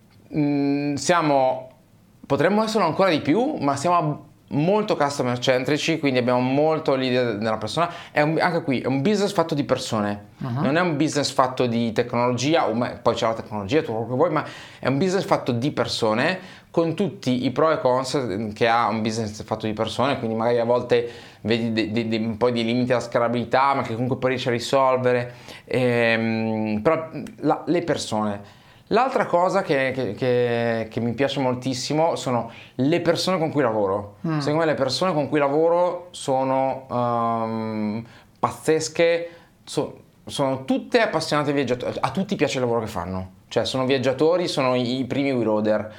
potremmo esserlo ancora di più, ma siamo molto customer centrici, quindi abbiamo molto l'idea della persona. Anche qui è un business fatto di persone, non è un business fatto di tecnologia, poi c'è la tecnologia, tutto quello che vuoi, ma è un business fatto di persone, con tutti i pro e cons che ha un business fatto di persone, quindi magari a volte vedi un po' di limiti alla scalabilità, ma che comunque poi riesci a risolvere, però le persone. L'altra cosa che mi piace moltissimo sono le persone con cui lavoro. Secondo me le persone con cui lavoro sono pazzesche, sono tutte appassionate viaggiatori, a tutti piace il lavoro che fanno, cioè sono viaggiatori, sono i primi WeRoader,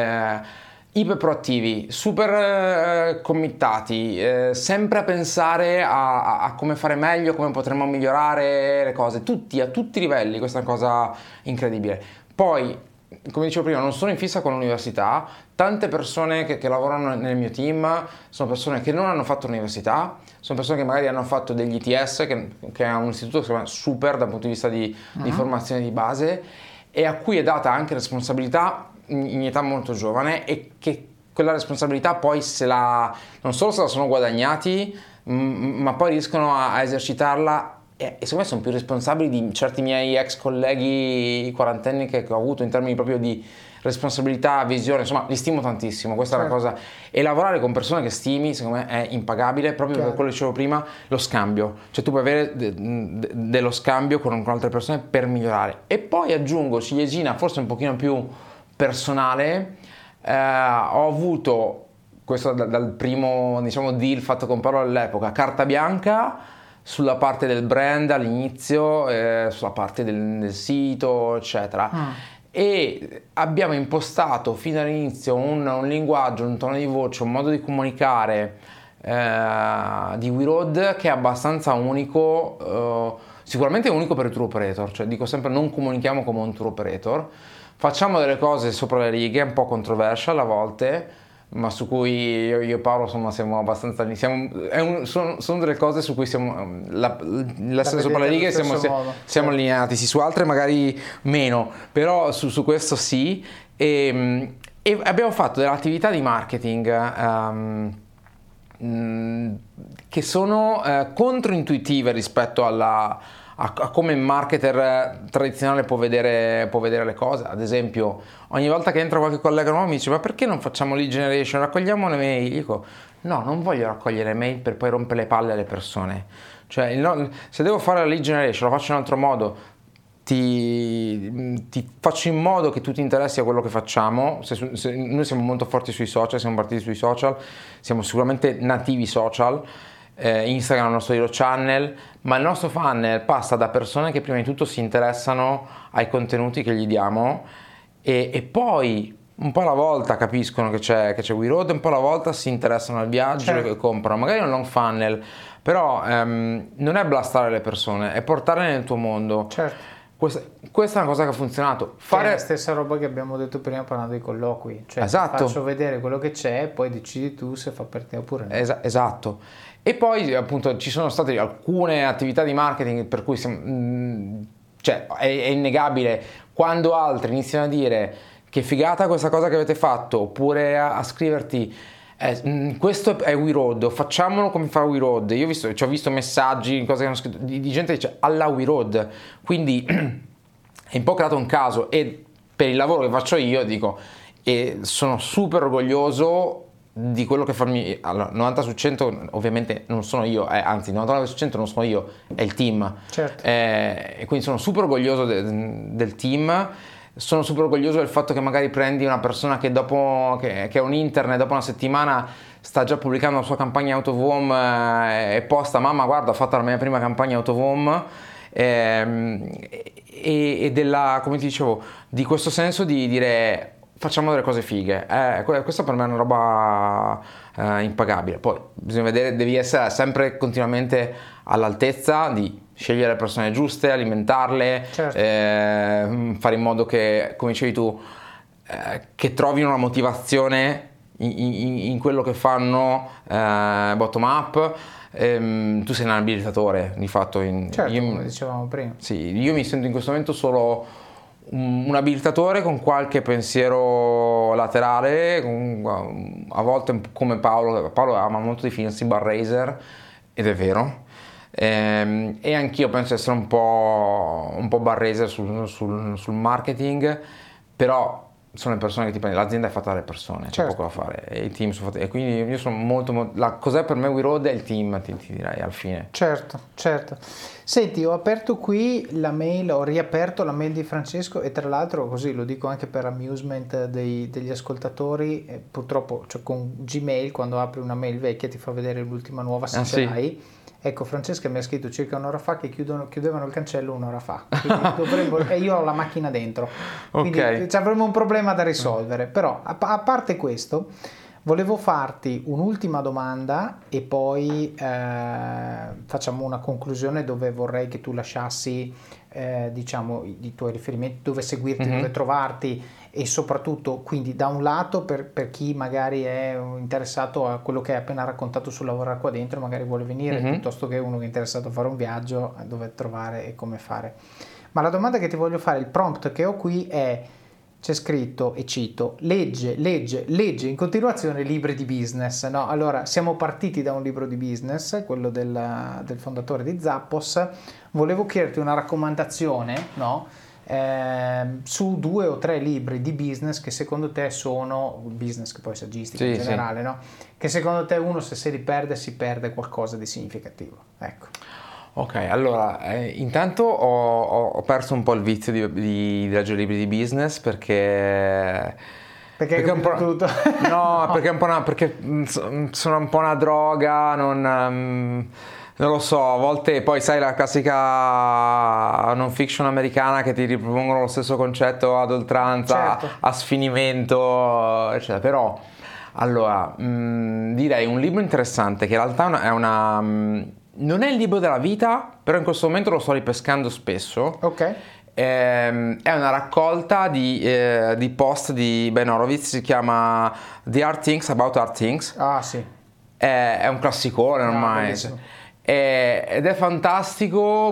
iper proattivi, super committati, sempre a pensare a come fare meglio, come potremmo migliorare le cose, a tutti i livelli. Questa è una cosa incredibile. Poi, come dicevo prima, non sono in fissa con l'università. Tante persone che lavorano nel mio team sono persone che non hanno fatto l'università, sono persone che magari hanno fatto degli ITS, che è un istituto che si chiama super dal punto di vista di formazione di base, e a cui è data anche responsabilità in età molto giovane, e che quella responsabilità poi non solo se la sono guadagnati, ma poi riescono a esercitarla. E secondo me sono più responsabili di certi miei ex colleghi quarantenni che ho avuto, in termini proprio di responsabilità, visione, insomma li stimo tantissimo, questa è la cosa. E lavorare con persone che stimi secondo me è impagabile, proprio per quello che dicevo prima, lo scambio, cioè tu puoi avere dello scambio con altre persone per migliorare. E poi aggiungo ciliegina forse un pochino più personale, ho avuto questo dal primo, diciamo, deal fatto con Paolo all'epoca, carta bianca sulla parte del brand all'inizio, sulla parte del sito, eccetera. E abbiamo impostato fino all'inizio un linguaggio, un tono di voce, un modo di comunicare di WeRoad che è abbastanza unico, sicuramente unico per il tour operator, cioè dico sempre non comunichiamo come un tour operator, facciamo delle cose sopra le righe, un po' controversial a volte, ma su cui io e Paolo insomma siamo abbastanza sono delle cose su cui siamo l'essere sopra le righe siamo allineati, sì, su altre magari meno, però su questo sì, e abbiamo fatto delle attività di marketing che sono controintuitive rispetto a come il marketer tradizionale può vedere le cose. Ad esempio, ogni volta che entra qualche collega nuovo mi dice: ma perché non facciamo lead generation, raccogliamo le mail? Io dico: no, non voglio raccogliere mail per poi rompere le palle alle persone, cioè se devo fare la lead generation lo faccio in un altro modo, ti faccio in modo che tu ti interessi a quello che facciamo. Se noi siamo molto forti sui social, siamo partiti sui social, siamo sicuramente nativi social, Instagram è il nostro hero channel, ma il nostro funnel passa da persone che prima di tutto si interessano ai contenuti che gli diamo, e poi un po' alla volta capiscono che c'è WeRoad, un po' alla volta si interessano al viaggio, e comprano magari un long funnel, però non è blastare le persone, è portarle nel tuo mondo. Certo. Questa è una cosa che ha funzionato. Fare la stessa roba che abbiamo detto prima parlando dei colloqui, cioè esatto. Faccio vedere quello che c'è e poi decidi tu se fa per te oppure no. Esatto. E poi appunto ci sono state alcune attività di marketing per cui cioè è innegabile, quando altri iniziano a dire che figata questa cosa che avete fatto, oppure a scriverti questo è WeRoad, facciamolo come fa WeRoad. Io ho visto messaggi, cose che hanno scritto di gente che dice alla WeRoad, quindi è un po' creato un caso, e per il lavoro che faccio io dico, e sono super orgoglioso di quello che farmi. Allora, 90 su 100 ovviamente non sono io, anzi 99 su 100 non sono io, è il team. Certo. E quindi sono super orgoglioso del team. Sono super orgoglioso del fatto che magari prendi una persona che dopo che è un intern e dopo una settimana sta già pubblicando la sua campagna out of home, e posta: mamma, guarda, ho fatto la mia prima campagna out of home, e della, come ti dicevo, di questo senso di dire facciamo delle cose fighe. Questa per me è una roba impagabile. Poi bisogna vedere, devi essere sempre continuamente all'altezza di scegliere le persone giuste, alimentarle, Certo. fare in modo che, come dicevi tu, che trovino una motivazione in quello che fanno, bottom up. Tu sei un abilitatore di fatto. Certo, come dicevamo prima. Sì, io mi sento in questo momento solo un abilitatore con qualche pensiero laterale, a volte come Paolo ama molto definirsi bar raiser, ed è vero. E anch'io penso di essere un po' bar raiser sul marketing, però sono le persone che ti prendi, l'azienda è fatta dalle persone, c'è poco da fare, e i team sono fatti, e quindi io sono molto cos'è per me We Road è il team, ti direi alla fine. Certo. Senti, ho aperto qui la mail, ho riaperto la mail di Francesco, e tra l'altro, così lo dico anche per amusement degli ascoltatori, purtroppo, cioè, con Gmail quando apri una mail vecchia ti fa vedere l'ultima nuova se ce l'hai. Ecco, Francesca mi ha scritto circa un'ora fa che chiudevano il cancello un'ora fa, e io ho la macchina dentro, quindi avremo un problema da risolvere. Però a parte questo, volevo farti un'ultima domanda e poi facciamo una conclusione dove vorrei che tu lasciassi diciamo i tuoi riferimenti, dove seguirti, dove trovarti, e soprattutto, quindi, da un lato per chi magari è interessato a quello che hai appena raccontato sul lavorare qua dentro, magari vuole venire, piuttosto che uno che è interessato a fare un viaggio, dove trovare e come fare. Ma la domanda che ti voglio fare, il prompt che ho qui è: c'è scritto, e cito, legge in continuazione libri di business, no? Allora, siamo partiti da un libro di business, quello del fondatore di Zappos. Volevo chiederti una raccomandazione, no? Su 2 o 3 libri di business che secondo te sono business, che poi è saggistica in generale, no? Che secondo te uno, se si perde qualcosa di significativo, ecco. Ok, allora, intanto ho perso un po' il vizio di leggere libri di business perché è un po' tutto. No, perché sono un po' una droga, non lo so, a volte poi sai la classica non fiction americana che ti ripropongono lo stesso concetto ad oltranza, a sfinimento, eccetera. Però, allora, direi un libro interessante che in realtà è una non è il libro della vita, però in questo momento lo sto ripescando spesso. Ok. È una raccolta di post di Ben Horowitz, si chiama The Hard Things About Hard Things. Ah, sì. È un classicone ormai. Ed è fantastico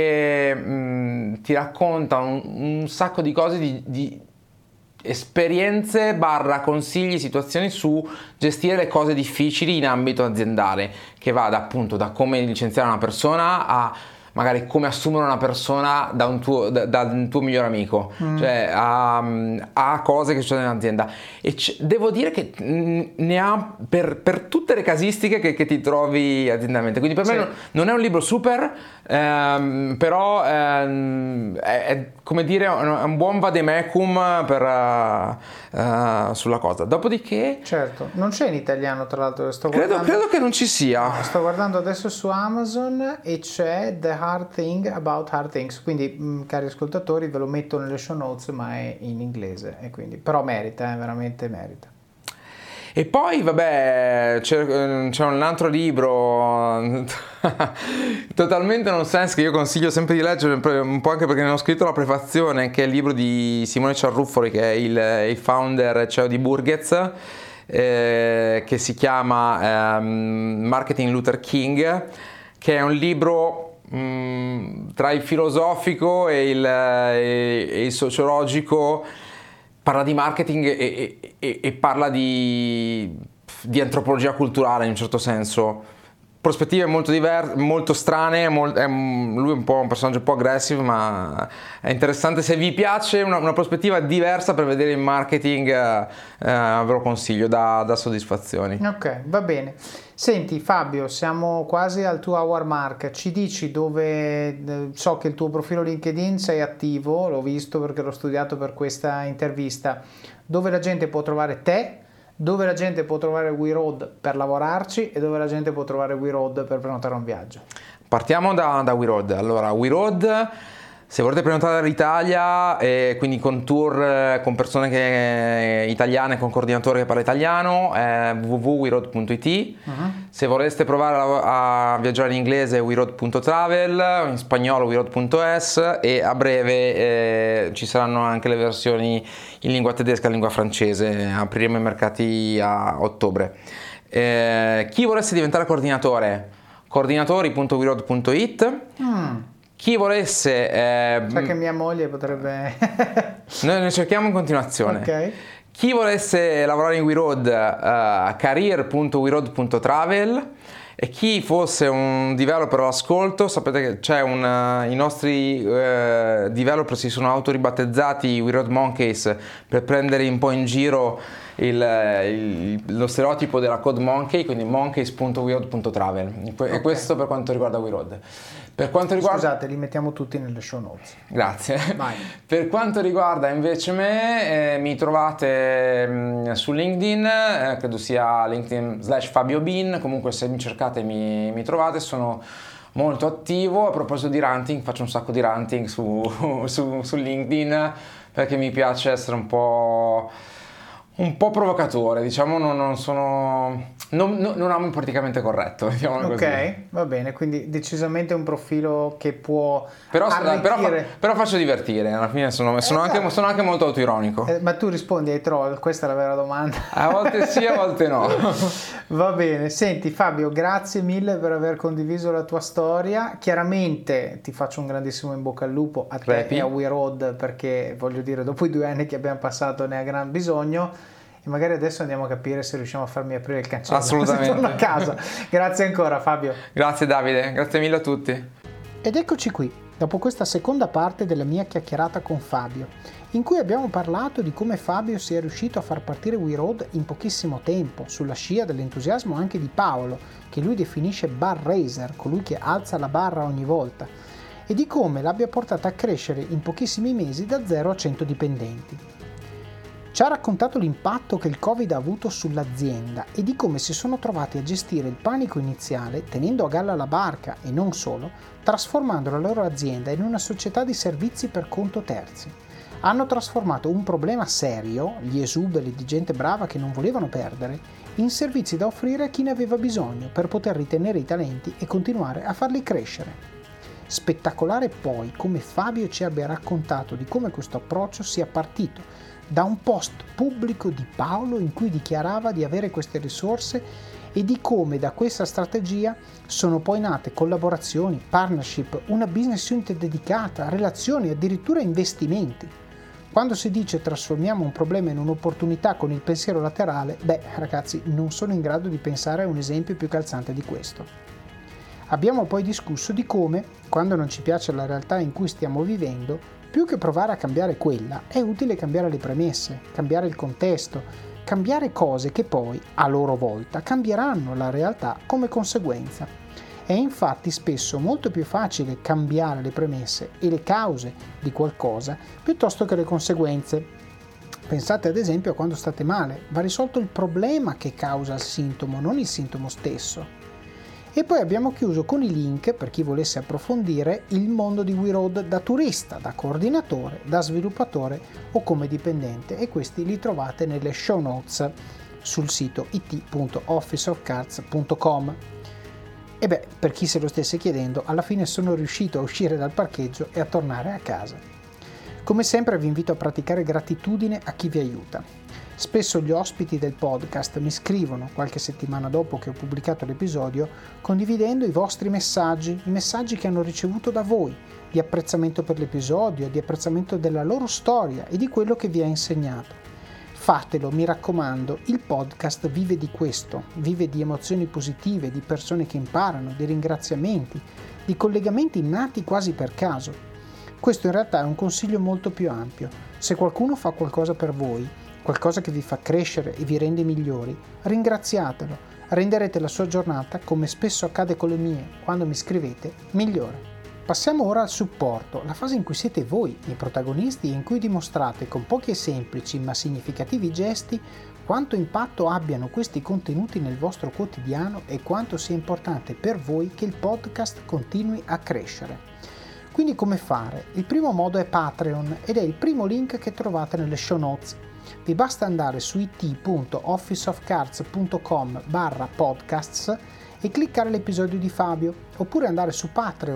perché ti racconta un sacco di cose, di esperienze / consigli, situazioni su gestire le cose difficili in ambito aziendale, che va appunto da come licenziare una persona a magari come assumere una persona da un tuo migliore amico, cioè a cose che succedono in azienda. E devo dire che ne ha per tutte le casistiche che ti trovi aziendalmente. Quindi per me non è un libro super, però è come dire un buon vademecum sulla cosa. Dopodiché, certo, non c'è in italiano, tra l'altro. Credo che non ci sia. Sto guardando adesso su Amazon e c'è The Hard Thing About Hard Things, quindi cari ascoltatori, ve lo metto nelle show notes, ma è in inglese, e quindi però merita, veramente merita. E poi vabbè, c'è un altro libro totalmente nonsense che io consiglio sempre di leggere, un po' anche perché ne ho scritto la prefazione, che è il libro di Simone Ciarruffoli, che è il founder CEO di Burgers, che si chiama Marketing Luther King, che è un libro tra il filosofico e il sociologico. Parla di marketing e parla di antropologia culturale in un certo senso, prospettive molto diverse, molto strane, lui è un po' un personaggio un po' aggressive, ma è interessante. Se vi piace una prospettiva diversa per vedere il marketing, ve lo consiglio, dà soddisfazioni. Ok, va bene. Senti Fabio, siamo quasi al 2 hour mark, ci dici dove, so che il tuo profilo LinkedIn sei attivo, l'ho visto perché l'ho studiato per questa intervista, dove la gente può trovare te, dove la gente può trovare WeRoad per lavorarci e dove la gente può trovare WeRoad per prenotare un viaggio. Partiamo da WeRoad. Allora, WeRoad, se volete prenotare l'Italia, quindi con tour con persone italiane, con coordinatore che parla italiano, è www.weroad.it. Se voleste provare a viaggiare in inglese, weroad.travel, in spagnolo weroad.es, e a breve ci saranno anche le versioni in lingua tedesca e lingua francese. Apriremo i mercati a ottobre. Chi volesse diventare coordinatore, coordinatori.weroad.it. Chi volesse... Sai che mia moglie potrebbe... Noi ne cerchiamo in continuazione. Ok. Chi volesse lavorare in WeRoad, career.weroad.travel. E chi fosse un developer all'ascolto, sapete che c'è i nostri developer si sono autoribattezzati WeRoad Monkeys per prendere un po' in giro lo stereotipo della code monkey, quindi monkeys.weroad.travel. E questo per quanto riguarda WeRoad. Per quanto riguarda... Scusate, li mettiamo tutti nelle show notes. Grazie. Vai. Per quanto riguarda invece me, mi trovate su LinkedIn, credo sia LinkedIn/Fabio Bin, comunque se mi cercate mi trovate, sono molto attivo. A proposito di ranting, faccio un sacco di ranting su LinkedIn, perché mi piace essere un po' provocatore, diciamo. Non amo il politicamente corretto, diciamo così. Ok, va bene, quindi decisamente un profilo che può arricchire. Però faccio divertire, alla fine sono anche molto autoironico. Ma tu rispondi ai troll, questa è la vera domanda. A volte sì, a volte no. Va bene, senti Fabio, grazie mille per aver condiviso la tua storia. Chiaramente ti faccio un grandissimo in bocca al lupo a te e a WeRoad, perché voglio dire, dopo i 2 anni che abbiamo passato ne ha gran bisogno. E magari adesso andiamo a capire se riusciamo a farmi aprire il cancello. Assolutamente. Se torno a casa. Grazie ancora Fabio. Grazie Davide, grazie mille a tutti. Ed eccoci qui, dopo questa seconda parte della mia chiacchierata con Fabio, in cui abbiamo parlato di come Fabio sia riuscito a far partire WeRoad in pochissimo tempo, sulla scia dell'entusiasmo anche di Paolo, che lui definisce bar raiser, colui che alza la barra ogni volta, e di come l'abbia portata a crescere in pochissimi mesi da 0 a 100 dipendenti. Ci ha raccontato l'impatto che il Covid ha avuto sull'azienda e di come si sono trovati a gestire il panico iniziale tenendo a galla la barca e non solo, trasformando la loro azienda in una società di servizi per conto terzi. Hanno trasformato un problema serio, gli esuberi di gente brava che non volevano perdere, in servizi da offrire a chi ne aveva bisogno per poter ritenere i talenti e continuare a farli crescere. Spettacolare poi come Fabio ci abbia raccontato di come questo approccio sia partito da un post pubblico di Paolo in cui dichiarava di avere queste risorse e di come da questa strategia sono poi nate collaborazioni, partnership, una business unit dedicata, relazioni, addirittura investimenti. Quando si dice trasformiamo un problema in un'opportunità con il pensiero laterale, ragazzi, non sono in grado di pensare a un esempio più calzante di questo. Abbiamo poi discusso di come, quando non ci piace la realtà in cui stiamo vivendo, più che provare a cambiare quella, è utile cambiare le premesse, cambiare il contesto, cambiare cose che poi, a loro volta, cambieranno la realtà come conseguenza. È infatti spesso molto più facile cambiare le premesse e le cause di qualcosa piuttosto che le conseguenze. Pensate ad esempio a quando state male, va risolto il problema che causa il sintomo, non il sintomo stesso. E poi abbiamo chiuso con i link, per chi volesse approfondire, il mondo di WeRoad da turista, da coordinatore, da sviluppatore o come dipendente, e questi li trovate nelle show notes sul sito it.officeofcards.com. E per chi se lo stesse chiedendo, alla fine sono riuscito a uscire dal parcheggio e a tornare a casa. Come sempre vi invito a praticare gratitudine a chi vi aiuta. Spesso gli ospiti del podcast mi scrivono, qualche settimana dopo che ho pubblicato l'episodio, condividendo i vostri messaggi, i messaggi che hanno ricevuto da voi, di apprezzamento per l'episodio, di apprezzamento della loro storia e di quello che vi ha insegnato. Fatelo, mi raccomando, il podcast vive di questo, vive di emozioni positive, di persone che imparano, di ringraziamenti, di collegamenti nati quasi per caso. Questo in realtà è un consiglio molto più ampio. Se qualcuno fa qualcosa per voi, qualcosa che vi fa crescere e vi rende migliori, ringraziatelo, renderete la sua giornata, come spesso accade con le mie, quando mi scrivete, migliore. Passiamo ora al supporto, la fase in cui siete voi i protagonisti e in cui dimostrate con pochi e semplici ma significativi gesti quanto impatto abbiano questi contenuti nel vostro quotidiano e quanto sia importante per voi che il podcast continui a crescere. Quindi come fare? Il primo modo è Patreon ed è il primo link che trovate nelle show notes. Vi basta andare su it.officeofcards.com/podcasts e cliccare l'episodio di Fabio, oppure andare su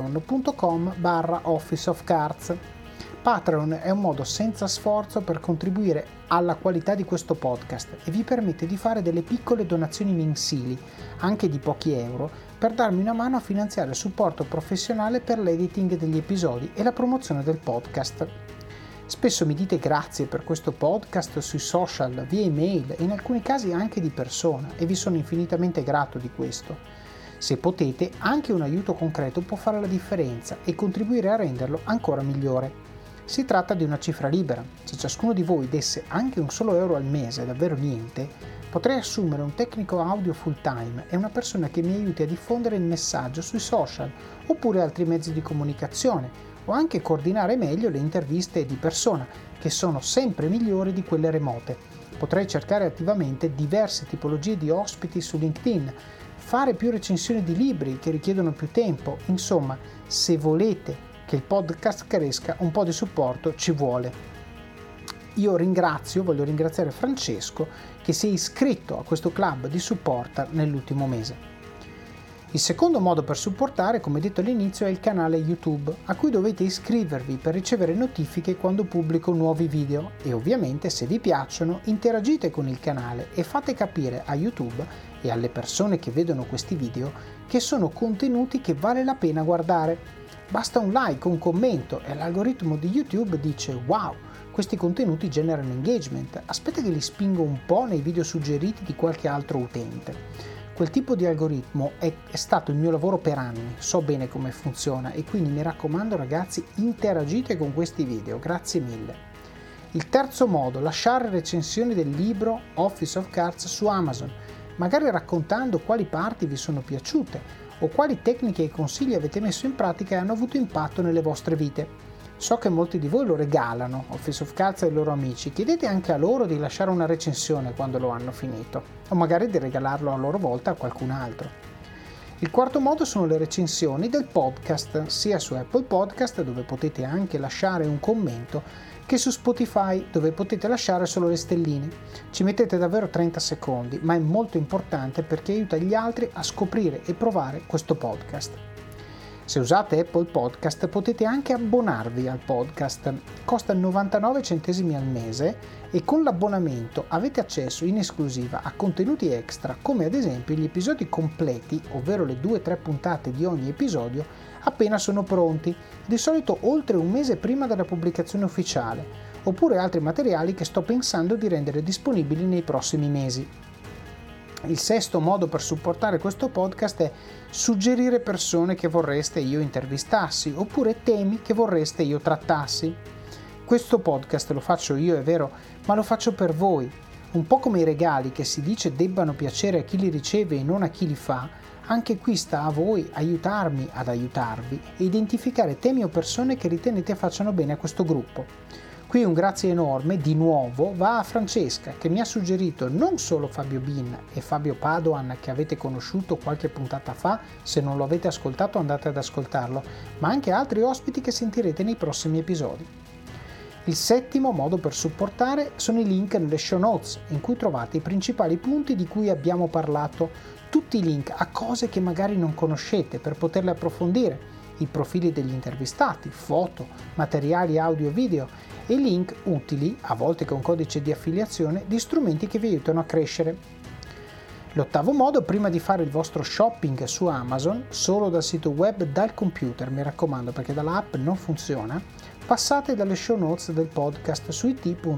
patreon.com/officeofcards. Patreon è un modo senza sforzo per contribuire alla qualità di questo podcast e vi permette di fare delle piccole donazioni mensili, anche di pochi euro, per darmi una mano a finanziare il supporto professionale per l'editing degli episodi e la promozione del podcast. Spesso mi dite grazie per questo podcast sui social, via email e in alcuni casi anche di persona e vi sono infinitamente grato di questo. Se potete, anche un aiuto concreto può fare la differenza e contribuire a renderlo ancora migliore. Si tratta di una cifra libera. Se ciascuno di voi desse anche un solo euro al mese, davvero niente, potrei assumere un tecnico audio full time e una persona che mi aiuti a diffondere il messaggio sui social oppure altri mezzi di comunicazione, o anche coordinare meglio le interviste di persona, che sono sempre migliori di quelle remote. Potrei cercare attivamente diverse tipologie di ospiti su LinkedIn, fare più recensioni di libri che richiedono più tempo. Insomma, se volete che il podcast cresca, un po' di supporto ci vuole. Io voglio ringraziare Francesco che si è iscritto a questo club di supporter nell'ultimo mese. Il secondo modo per supportare, come detto all'inizio, è il canale YouTube, a cui dovete iscrivervi per ricevere notifiche quando pubblico nuovi video e ovviamente, se vi piacciono, interagite con il canale e fate capire a YouTube e alle persone che vedono questi video che sono contenuti che vale la pena guardare. Basta un like, un commento e l'algoritmo di YouTube dice wow, questi contenuti generano engagement, aspetta che li spingo un po' nei video suggeriti di qualche altro utente. Quel tipo di algoritmo è stato il mio lavoro per anni, so bene come funziona e quindi mi raccomando ragazzi, interagite con questi video, grazie mille. Il terzo modo, lasciare recensioni del libro Office of Cards su Amazon, magari raccontando quali parti vi sono piaciute o quali tecniche e consigli avete messo in pratica e hanno avuto impatto nelle vostre vite. So che molti di voi lo regalano, Office of Cards ai loro amici, chiedete anche a loro di lasciare una recensione quando lo hanno finito, o magari di regalarlo a loro volta a qualcun altro. Il quarto modo sono le recensioni del podcast, sia su Apple Podcast, dove potete anche lasciare un commento, che su Spotify, dove potete lasciare solo le stelline. Ci mettete davvero 30 secondi, ma è molto importante perché aiuta gli altri a scoprire e provare questo podcast. Se usate Apple Podcast potete anche abbonarvi al podcast, costa 99 centesimi al mese e con l'abbonamento avete accesso in esclusiva a contenuti extra come ad esempio gli episodi completi, ovvero le 2-3 puntate di ogni episodio appena sono pronti, di solito oltre un mese prima della pubblicazione ufficiale, oppure altri materiali che sto pensando di rendere disponibili nei prossimi mesi. Il sesto modo per supportare questo podcast è suggerire persone che vorreste io intervistassi oppure temi che vorreste io trattassi. Questo podcast lo faccio io, è vero, ma lo faccio per voi. Un po' come i regali che si dice debbano piacere a chi li riceve e non a chi li fa, anche qui sta a voi aiutarmi ad aiutarvi e identificare temi o persone che ritenete facciano bene a questo gruppo. Qui un grazie enorme, di nuovo, va a Francesca, che mi ha suggerito non solo Fabio Bin e Fabio Padoan, che avete conosciuto qualche puntata fa, se non lo avete ascoltato andate ad ascoltarlo, ma anche altri ospiti che sentirete nei prossimi episodi. Il settimo modo per supportare sono i link nelle show notes, in cui trovate i principali punti di cui abbiamo parlato, tutti i link a cose che magari non conoscete per poterle approfondire, i profili degli intervistati, foto, materiali audio e video e link utili, a volte con codice di affiliazione, di strumenti che vi aiutano a crescere. L'ottavo modo, prima di fare il vostro shopping su Amazon, solo dal sito web, dal computer, mi raccomando perché dall'app non funziona, passate dalle show notes del podcast su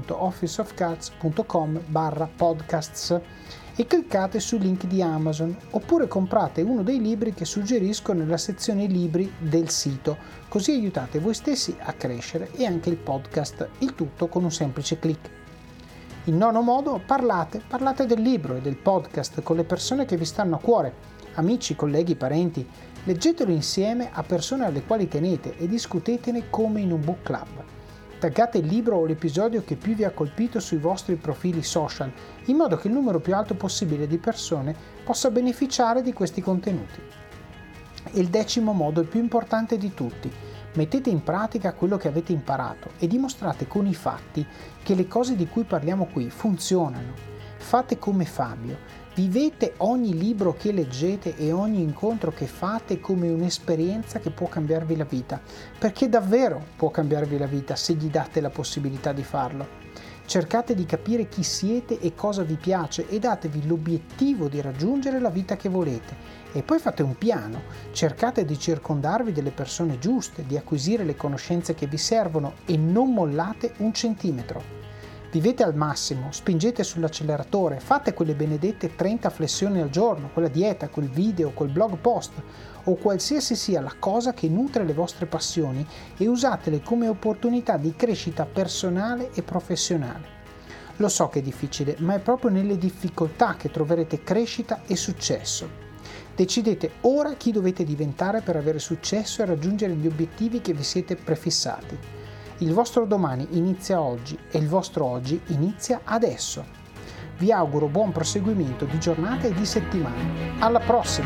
it.officeofcards.com/podcasts e cliccate sul link di Amazon, oppure comprate uno dei libri che suggerisco nella sezione libri del sito, così aiutate voi stessi a crescere e anche il podcast, il tutto con un semplice click. In nono modo, parlate del libro e del podcast con le persone che vi stanno a cuore, amici, colleghi, parenti. Leggetelo insieme a persone alle quali tenete e discutetene come in un book club. Taggate il libro o l'episodio che più vi ha colpito sui vostri profili social, in modo che il numero più alto possibile di persone possa beneficiare di questi contenuti. E il decimo modo, il più importante di tutti: mettete in pratica quello che avete imparato e dimostrate con i fatti che le cose di cui parliamo qui funzionano. Fate come Fabio. Vivete ogni libro che leggete e ogni incontro che fate come un'esperienza che può cambiarvi la vita, perché davvero può cambiarvi la vita se gli date la possibilità di farlo. Cercate di capire chi siete e cosa vi piace e datevi l'obiettivo di raggiungere la vita che volete. E poi fate un piano, cercate di circondarvi delle persone giuste, di acquisire le conoscenze che vi servono e non mollate un centimetro. Vivete al massimo, spingete sull'acceleratore, fate quelle benedette 30 flessioni al giorno, quella dieta, quel video, quel blog post o qualsiasi sia la cosa che nutre le vostre passioni e usatele come opportunità di crescita personale e professionale. Lo so che è difficile, ma è proprio nelle difficoltà che troverete crescita e successo. Decidete ora chi dovete diventare per avere successo e raggiungere gli obiettivi che vi siete prefissati. Il vostro domani inizia oggi e il vostro oggi inizia adesso. Vi auguro buon proseguimento di giornata e di settimana. Alla prossima!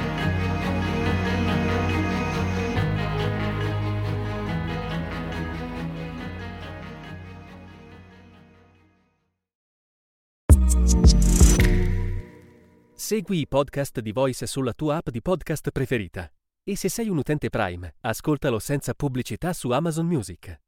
Segui i podcast di Voice sulla tua app di podcast preferita. E se sei un utente Prime, ascoltalo senza pubblicità su Amazon Music.